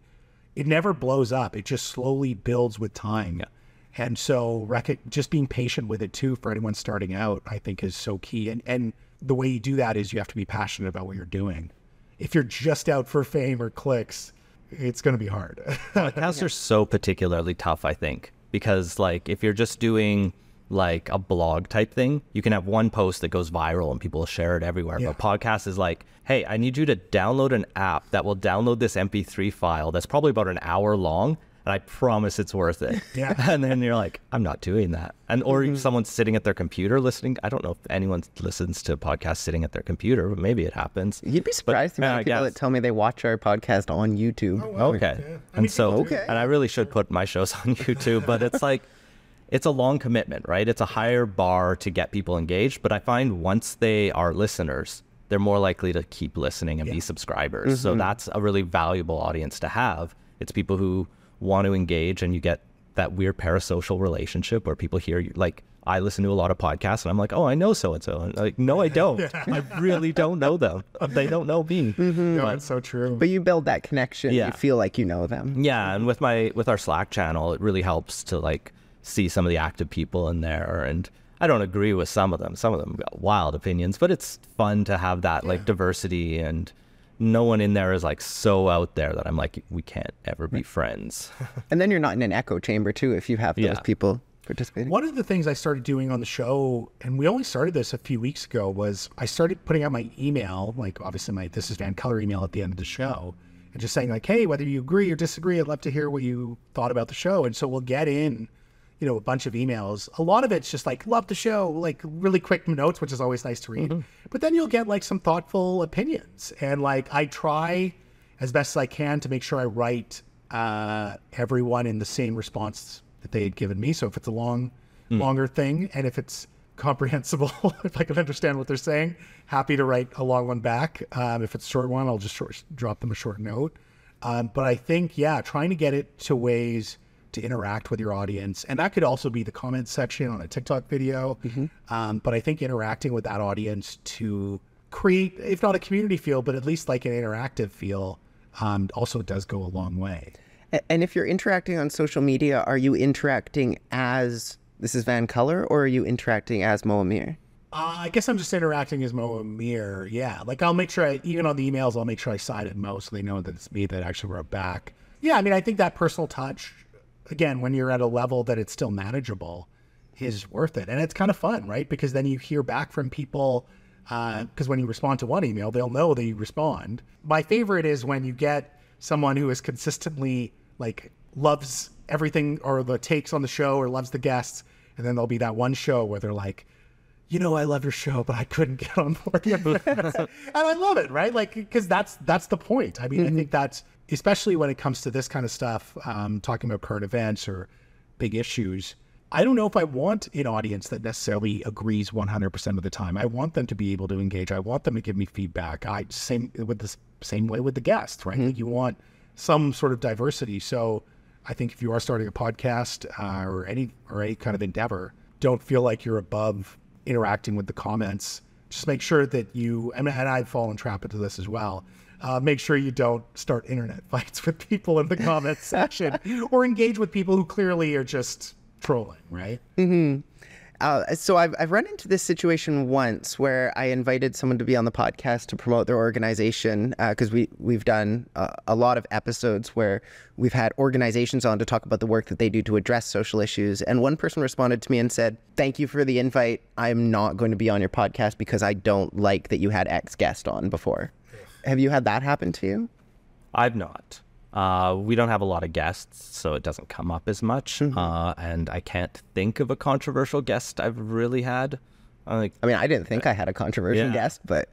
S3: it never blows up. It just slowly builds with time.
S2: Yeah.
S3: And so rec- just being patient with it too for anyone starting out, I think is so key. And and the way you do that is you have to be passionate about what you're doing. If you're just out for fame or clicks, it's going to be hard.
S2: Podcasts are so particularly tough, I think, because like if you're just doing like a blog type thing, you can have one post that goes viral and people will share it everywhere.
S3: Yeah.
S2: But podcast is like, hey, I need you to download an app that will download this M P three file that's probably about an hour long, and I promise it's worth it.
S3: Yeah.
S2: And then you're like, I'm not doing that. And or mm-hmm. someone's sitting at their computer listening. I don't know if anyone listens to podcasts sitting at their computer, but maybe it happens.
S1: You'd be surprised
S2: but,
S1: the amount
S2: uh,
S1: of people
S2: guess.
S1: that tell me they watch our podcast on YouTube.
S3: Oh, wow.
S2: Okay.
S3: Yeah. I
S2: And
S3: mean,
S2: so,
S1: okay.
S2: and I really should put my shows on YouTube, but it's like, it's a long commitment, right? It's a higher bar to get people engaged. But I find once they are listeners, they're more likely to keep listening and
S3: Yeah.
S2: be subscribers.
S1: Mm-hmm.
S2: So that's a really valuable audience to have. It's people who want to engage, and you get that weird parasocial relationship where people hear you. Like, I listen to a lot of podcasts and I'm like, oh, I know so-and-so. And like, no, I don't. I really don't know them. They don't know me.
S1: Mm-hmm.
S3: No,
S2: But-
S3: it's so true.
S1: But you build that connection.
S2: Yeah.
S1: You feel like you know them.
S2: Yeah, and with my with our Slack channel, it really helps to like see some of the active people in there. And I don't agree with some of them. Some of them got wild opinions, but it's fun to have that like diversity, and no one in there is like so out there that I'm like, we can't ever be friends.
S1: And then you're not in an echo chamber too if you have those
S2: Yeah.
S1: people participating.
S3: One of the things I started doing on the show, and we only started this a few weeks ago, was I started putting out my email, like obviously my This Is Van Color email at the end of the show, and just saying like, hey, whether you agree or disagree, I'd love to hear what you thought about the show. And so we'll get in, you know, a bunch of emails. A lot of it's just like, love the show, like really quick notes, which is always nice to read. Mm-hmm. But then you'll get like some thoughtful opinions. And like, I try as best as I can to make sure I write uh, everyone in the same response that they had given me. So if it's a long, mm. longer thing, and if it's comprehensible, if I can understand what they're saying, happy to write a long one back. Um, if it's a short one, I'll just short, drop them a short note. Um, but I think, yeah, trying to get it to ways to interact with your audience. And that could also be the comment section on a TikTok video. Mm-hmm. Um, but I think interacting with that audience to create, if not a community feel, but at least like an interactive feel, um, also does go a long way.
S1: And if you're interacting on social media, are you interacting as This Is Van Color, or are you interacting as Mo Amir?
S3: Uh, I guess I'm just interacting as Mo Amir. Yeah, like I'll make sure, I, even on the emails, I'll make sure I sign it Mo so they know that it's me that actually wrote back. Yeah, I mean, I think that personal touch, again, when you're at a level that it's still manageable, is worth it. And it's kind of fun, right? Because then you hear back from people, because uh, when you respond to one email, they'll know that you respond. My favorite is when you get someone who is consistently like loves everything or the takes on the show or loves the guests, and then there'll be that one show where they're like, you know, I love your show, but I couldn't get on board. And I love it, right? Like, because that's that's the point. I mean, mm-hmm. I think that's, especially when it comes to this kind of stuff, um, talking about current events or big issues, I don't know if I want an audience that necessarily agrees one hundred percent of the time. I want them to be able to engage. I want them to give me feedback. I same with the same way with the guests, right? Mm-hmm. Like you want some sort of diversity. So I think if you are starting a podcast uh, or any or any kind of endeavor, don't feel like you're above interacting with the comments. Just make sure that you, and, and I've fallen trap into this as well, uh, make sure you don't start internet fights with people in the comments section or engage with people who clearly are just trolling, right?
S1: Mm-hmm. Uh, so I've, I've run into this situation once where I invited someone to be on the podcast to promote their organization, because uh, we, we've done uh, a lot of episodes where we've had organizations on to talk about the work that they do to address social issues. And one person responded to me and said, thank you for the invite. I'm not going to be on your podcast because I don't like that you had X guest on before. Have you had that happen to you?
S2: I've not. Uh, we don't have a lot of guests, so it doesn't come up as much. Mm-hmm. Uh, and I can't think of a controversial guest I've really had. I, like,
S1: I mean, I didn't think I had a controversial
S2: yeah.
S1: guest, but...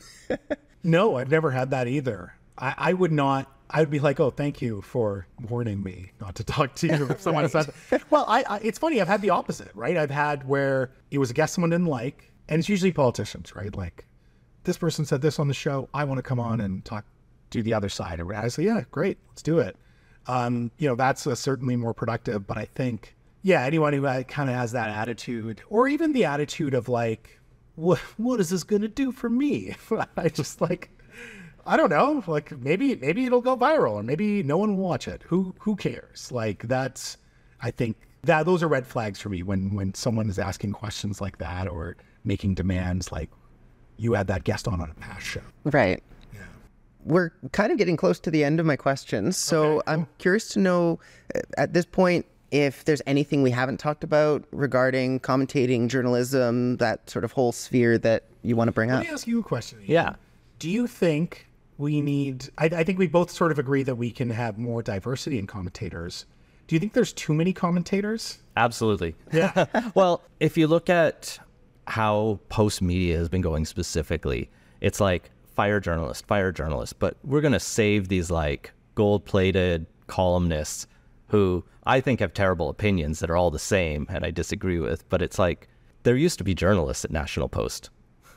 S3: No, I've never had that either. I, I would not... I would be like, oh, thank you for warning me not to talk to you if someone said that. Well, I, I, it's funny. I've had the opposite, right? I've had where it was a guest someone didn't like, and it's usually politicians, right? Like, this person said this on the show. I want to come on and talk do the other side. And I say, yeah, great, let's do it. Um, you know, that's a certainly more productive. But I think, yeah, anyone who kind of has that attitude, or even the attitude of like, what what is this going to do for me? I just like, I don't know. Like maybe maybe it'll go viral, or maybe no one will watch it. Who who cares? Like that's, I think that those are red flags for me when when someone is asking questions like that or making demands like you had that guest on on a past show.
S1: Right. We're kind of getting close to the end of my questions. So
S3: Okay, cool.
S1: I'm curious to know uh, at this point if there's anything we haven't talked about regarding commentating, journalism, that sort of whole sphere that you want to bring
S3: Let
S1: up.
S3: me ask you a question. Ian.
S2: Yeah.
S3: Do you think we need, I, I think we both sort of agree that we can have more diversity in commentators. Do you think there's too many commentators?
S2: Absolutely.
S3: Yeah.
S2: Well, if you look at how post media has been going specifically, it's like fire journalist, fire journalist, but we're going to save these like gold plated columnists who I think have terrible opinions that are all the same and I disagree with. But it's like there used to be journalists at National Post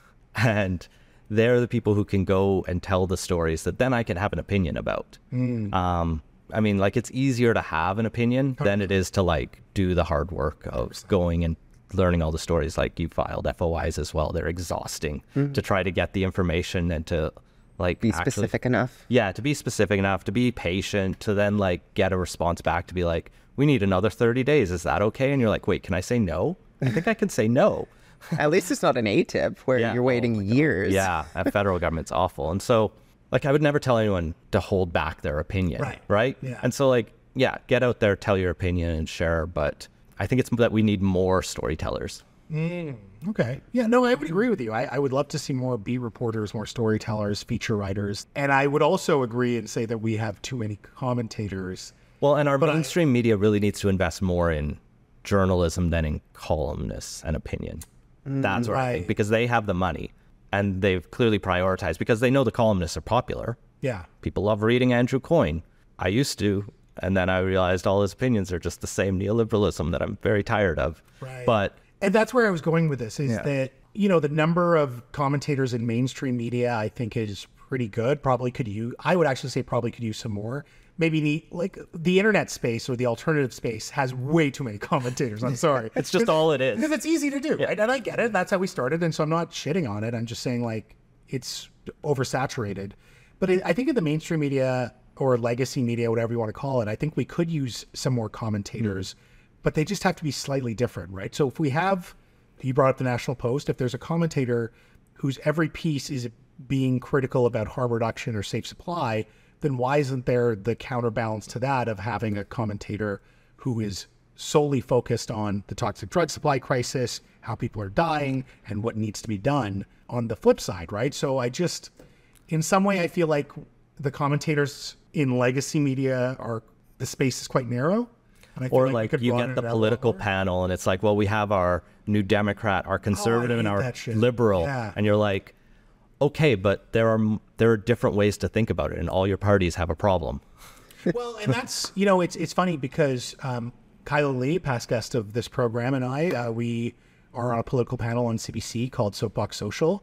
S2: and they're the people who can go and tell the stories that then I can have an opinion about. Mm. Um, I mean, like it's easier to have an opinion than it is to like do the hard work of going and learning all the stories. Like you filed F O Is as well. They're exhausting mm. to try to get the information and to like
S1: be
S2: actually,
S1: specific enough.
S2: Yeah, to be specific enough, to be patient, to then like get a response back to be like, we need another thirty days. Is that okay? And you're like, wait, can I say no? I think I can say no.
S1: At least it's not an A T I P where
S2: Yeah.
S1: you're waiting
S2: Oh
S1: years.
S2: Yeah, that federal government's awful. And so like I would never tell anyone to hold back their opinion.
S3: Right.
S2: Right.
S3: Yeah.
S2: And so like, yeah, get out there, tell your opinion and share. But I think it's that we need more storytellers.
S3: Mm, okay. Yeah, no, I would agree with you. I, I would love to see more beat reporters, more storytellers, feature writers. And I would also agree and say that we have too many commentators.
S2: Well, and our
S3: But I-
S2: mainstream media really needs to invest more in journalism than in columnists and opinion. That's what I
S3: right.
S2: think, because they have the money and they've clearly prioritized because they know the columnists are popular.
S3: Yeah.
S2: People love reading Andrew Coyne. I used to, and then I realized all his opinions are just the same neoliberalism that I'm very tired of.
S3: Right.
S2: But
S3: And that's where I was going with this is
S2: Yeah.
S3: that, you know, the number of commentators in mainstream media, I think is pretty good. Probably could use, I would actually say probably could use some more. Maybe the, like the internet space or the alternative space has way too many commentators. I'm sorry.
S2: it's just all it is.
S3: Because it's easy to do, right? And I get it. That's how we started. And so I'm not shitting on it. I'm just saying like it's oversaturated. But it, I think in the mainstream media or legacy media, whatever you want to call it, I think we could use some more commentators, but they just have to be slightly different, right? So if we have, you brought up the National Post, if there's a commentator whose every piece is being critical about harm reduction or safe supply, then why isn't there the counterbalance to that of having a commentator who is solely focused on the toxic drug supply crisis, how people are dying, and what needs to be done on the flip side, right? So I just, in some way, I feel like the commentators in legacy media are, the space is quite narrow. And I feel
S2: or
S3: we
S2: like
S3: could
S2: you
S3: broaden
S2: get the
S3: it out a lot
S2: political
S3: more.
S2: panel and it's like, well, we have our new Democrat, our conservative and
S3: hate
S2: our
S3: that shit.
S2: liberal.
S3: Yeah.
S2: And you're like, okay, but there are there are different ways to think about it and all your parties have a problem.
S3: Well, and that's, you know, it's it's funny because um, Kyla Lee, past guest of this program, and I, uh, we are on a political panel on C B C called Soapbox Social.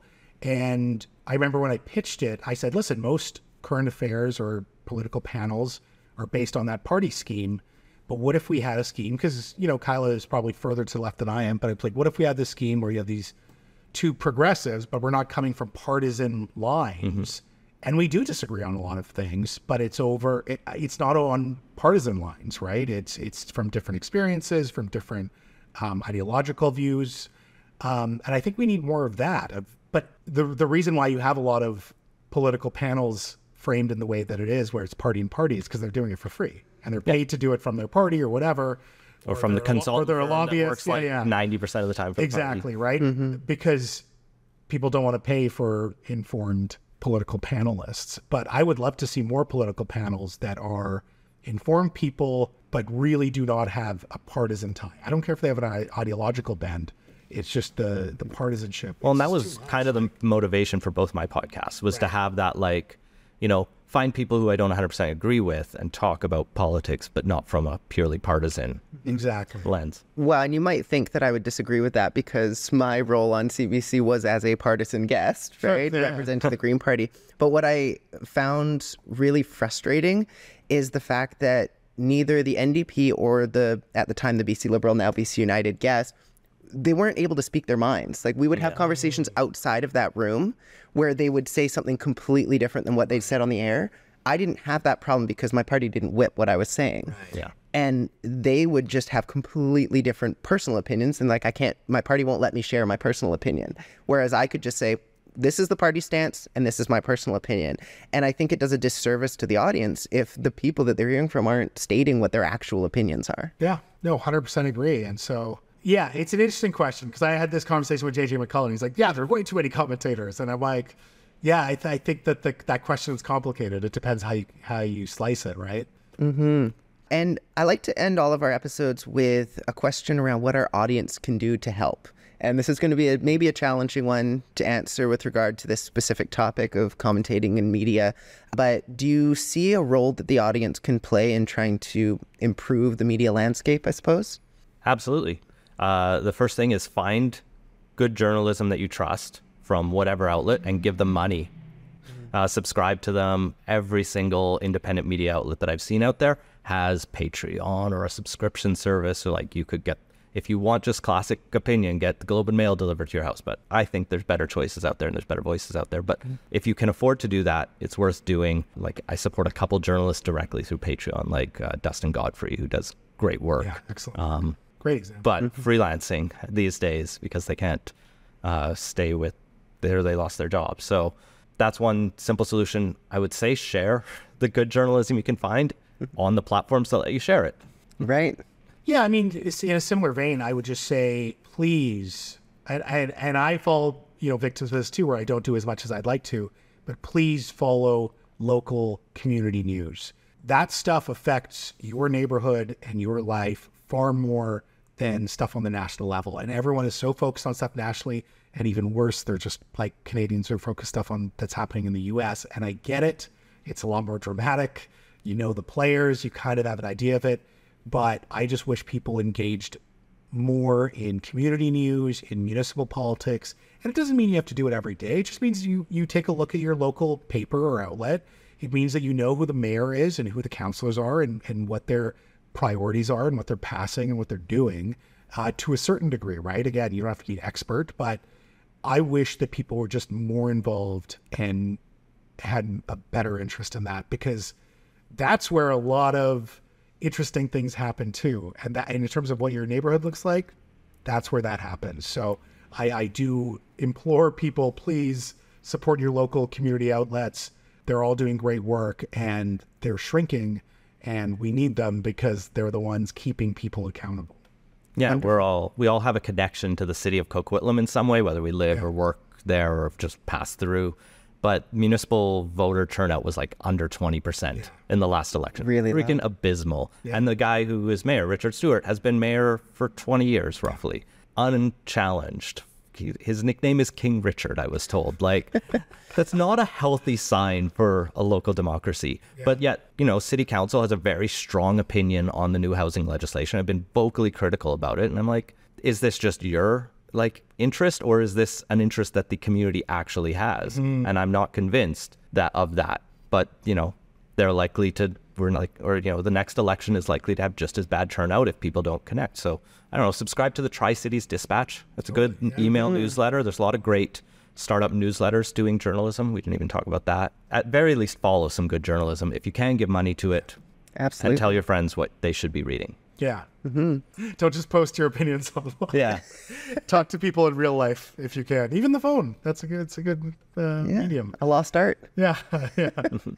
S3: And I remember when I pitched it, I said, listen, most current affairs or political panels are based on that party scheme. But what if we had a scheme? Because, you know, Kyla is probably further to the left than I am. But it's like, what if we had this scheme where you have these two progressives, but we're not coming from partisan lines? And we do disagree on a lot of things, but it's over, it, it's not on partisan lines, right? It's it's from different experiences, from different um, ideological views. Um, and I think we need more of that. Of, but the the reason why you have a lot of political panels framed in the way that it is, where it's party and party, is because they're doing it for free. And they're paid to do it from their party or whatever.
S2: Or, from the
S3: they're a lo-
S2: consultant
S3: Or they're a
S2: firm that
S3: lobbyist.
S2: works
S3: Yeah,
S2: like
S3: yeah.
S2: ninety percent of the time for the party.
S3: Exactly, right? Because people don't want to pay for informed political panelists. But I would love to see more political panels that are informed people, but really do not have a partisan tie. I don't care if they have an i- ideological bend. It's just the, the partisanship.
S2: Well, and that
S3: It's
S2: was
S3: too
S2: kind of the motivation for both my podcasts was to have that, like, you know, find people who I don't one hundred percent agree with and talk about politics, but not from a purely partisan
S3: Exactly.
S2: lens.
S1: Well, and you might think that I would disagree with that because my role on C B C was as a partisan guest, right?
S3: yeah.
S1: Representing the Green Party. But what I found really frustrating is the fact that neither the N D P or the, at the time, the B C Liberal, now B C United guest, they weren't able to speak their minds. Like we would have yeah. conversations outside of that room where they would say something completely different than what they said on the air. I didn't have that problem because my party didn't whip what I was saying.
S2: Right. Yeah.
S1: And they would just have completely different personal opinions. And like, I can't, my party won't let me share my personal opinion. Whereas I could just say, this is the party stance and this is my personal opinion. And I think it does a disservice to the audience if the people that they're hearing from aren't stating what their actual opinions are.
S3: Yeah, no, one hundred percent agree. And so, yeah, it's an interesting question because I had this conversation with J J McCullough. He's like, yeah, there are way too many commentators. And I'm like, yeah, I, th- I think that the, that question is complicated. It depends how you, how you slice it, right?
S1: Mm-hmm. And I like to end all of our episodes with a question around what our audience can do to help. And this is going to be a, maybe a challenging one to answer with regard to this specific topic of commentating in media. But do you see a role that the audience can play in trying to improve the media landscape, I suppose?
S2: Absolutely. Uh, the first thing is find good journalism that you trust from whatever outlet and give them money. Uh, subscribe to them. Every single independent media outlet that I've seen out there has Patreon or a subscription service. So like you could get, if you want just classic opinion, get the Globe and Mail delivered to your house. But I think there's better choices out there and there's better voices out there. But mm-hmm. if you can afford to do that, it's worth doing. Like I support a couple journalists directly through Patreon, like uh, Dustin Godfrey, who does great work.
S3: Yeah, excellent.
S2: Um,
S3: great example.
S2: But mm-hmm. freelancing these days because they can't uh, stay with, there they lost their job. So that's one simple solution. I would say share the good journalism you can find on the platforms that let you share it.
S1: Right.
S3: Yeah, I mean, it's in a similar vein, I would just say, please, and, and, and I fall, you know, victim to this too, where I don't do as much as I'd like to, but please follow local community news. That stuff affects your neighborhood and your life far more than stuff on the national level. And everyone is so focused on stuff nationally, and even worse, they're just like Canadians are focused stuff on that's happening in the U S. And I get it. It's a lot more dramatic. You know the players, you kind of have an idea of it. But I just wish people engaged more in community news, in municipal politics. And it doesn't mean you have to do it every day. It just means you, you take a look at your local paper or outlet. It means that you know who the mayor is and who the councillors are and, and what their priorities are and what they're passing and what they're doing uh, to a certain degree, right? Again, you don't have to be an expert, but I wish that people were just more involved and had a better interest in that, because that's where a lot of interesting things happen too. And that, and in terms of what your neighborhood looks like, that's where that happens. So I, I do implore people, please support your local community outlets. They're all doing great work and they're shrinking, and we need them because they're the ones keeping people accountable.
S2: Yeah, we're all, we all have a connection to the city of Coquitlam in some way, whether we live yeah. or work there or just pass through. But municipal voter turnout was like under twenty percent yeah. in the last election.
S1: Really
S2: freaking loud. Abysmal. Yeah. And the guy who is mayor, Richard Stewart, has been mayor for twenty years roughly, yeah. unchallenged. He, his nickname is King Richard, I was told. Like, that's not a healthy sign for a local democracy. Yeah. But yet, you know, city council has a very strong opinion on the new housing legislation. I've been vocally critical about it. And I'm like, is this just your like interest, or is this an interest that the community actually has? Mm-hmm. And I'm not convinced that of that. But, you know, they're likely to, we're like, or, you know, the next election is likely to have just as bad turnout if people don't connect. So I don't know, subscribe to the Tri-Cities Dispatch. That's a good oh, yeah. email mm-hmm. newsletter. There's a lot of great startup newsletters doing journalism. We didn't even talk about that. At very least, follow some good journalism. If you can, give money to it.
S1: Absolutely.
S2: And tell your friends what they should be reading.
S3: Yeah. Mm-hmm. Don't just post your opinions online.
S2: Yeah.
S3: Talk to people in real life if you can. Even the phone. That's a good. It's a good uh,
S1: yeah.
S3: medium.
S1: A lost art.
S3: Yeah. yeah.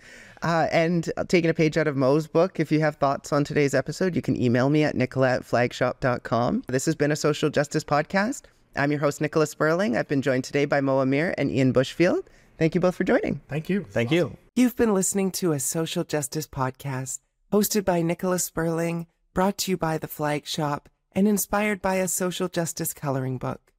S1: uh, and taking a page out of Mo's book, if you have thoughts on today's episode, you can email me at nicola at flagshop dot com. This has been a Social Justice Podcast. I'm your host, Nicola Sperling. I've been joined today by Mo Amir and Ian Bushfield. Thank you both for joining.
S3: Thank you.
S2: Thank
S3: awesome.
S2: you.
S1: You've been listening to a Social Justice Podcast hosted by Nicola Sperling, brought to you by The Flag Shop, and inspired by a social justice coloring book.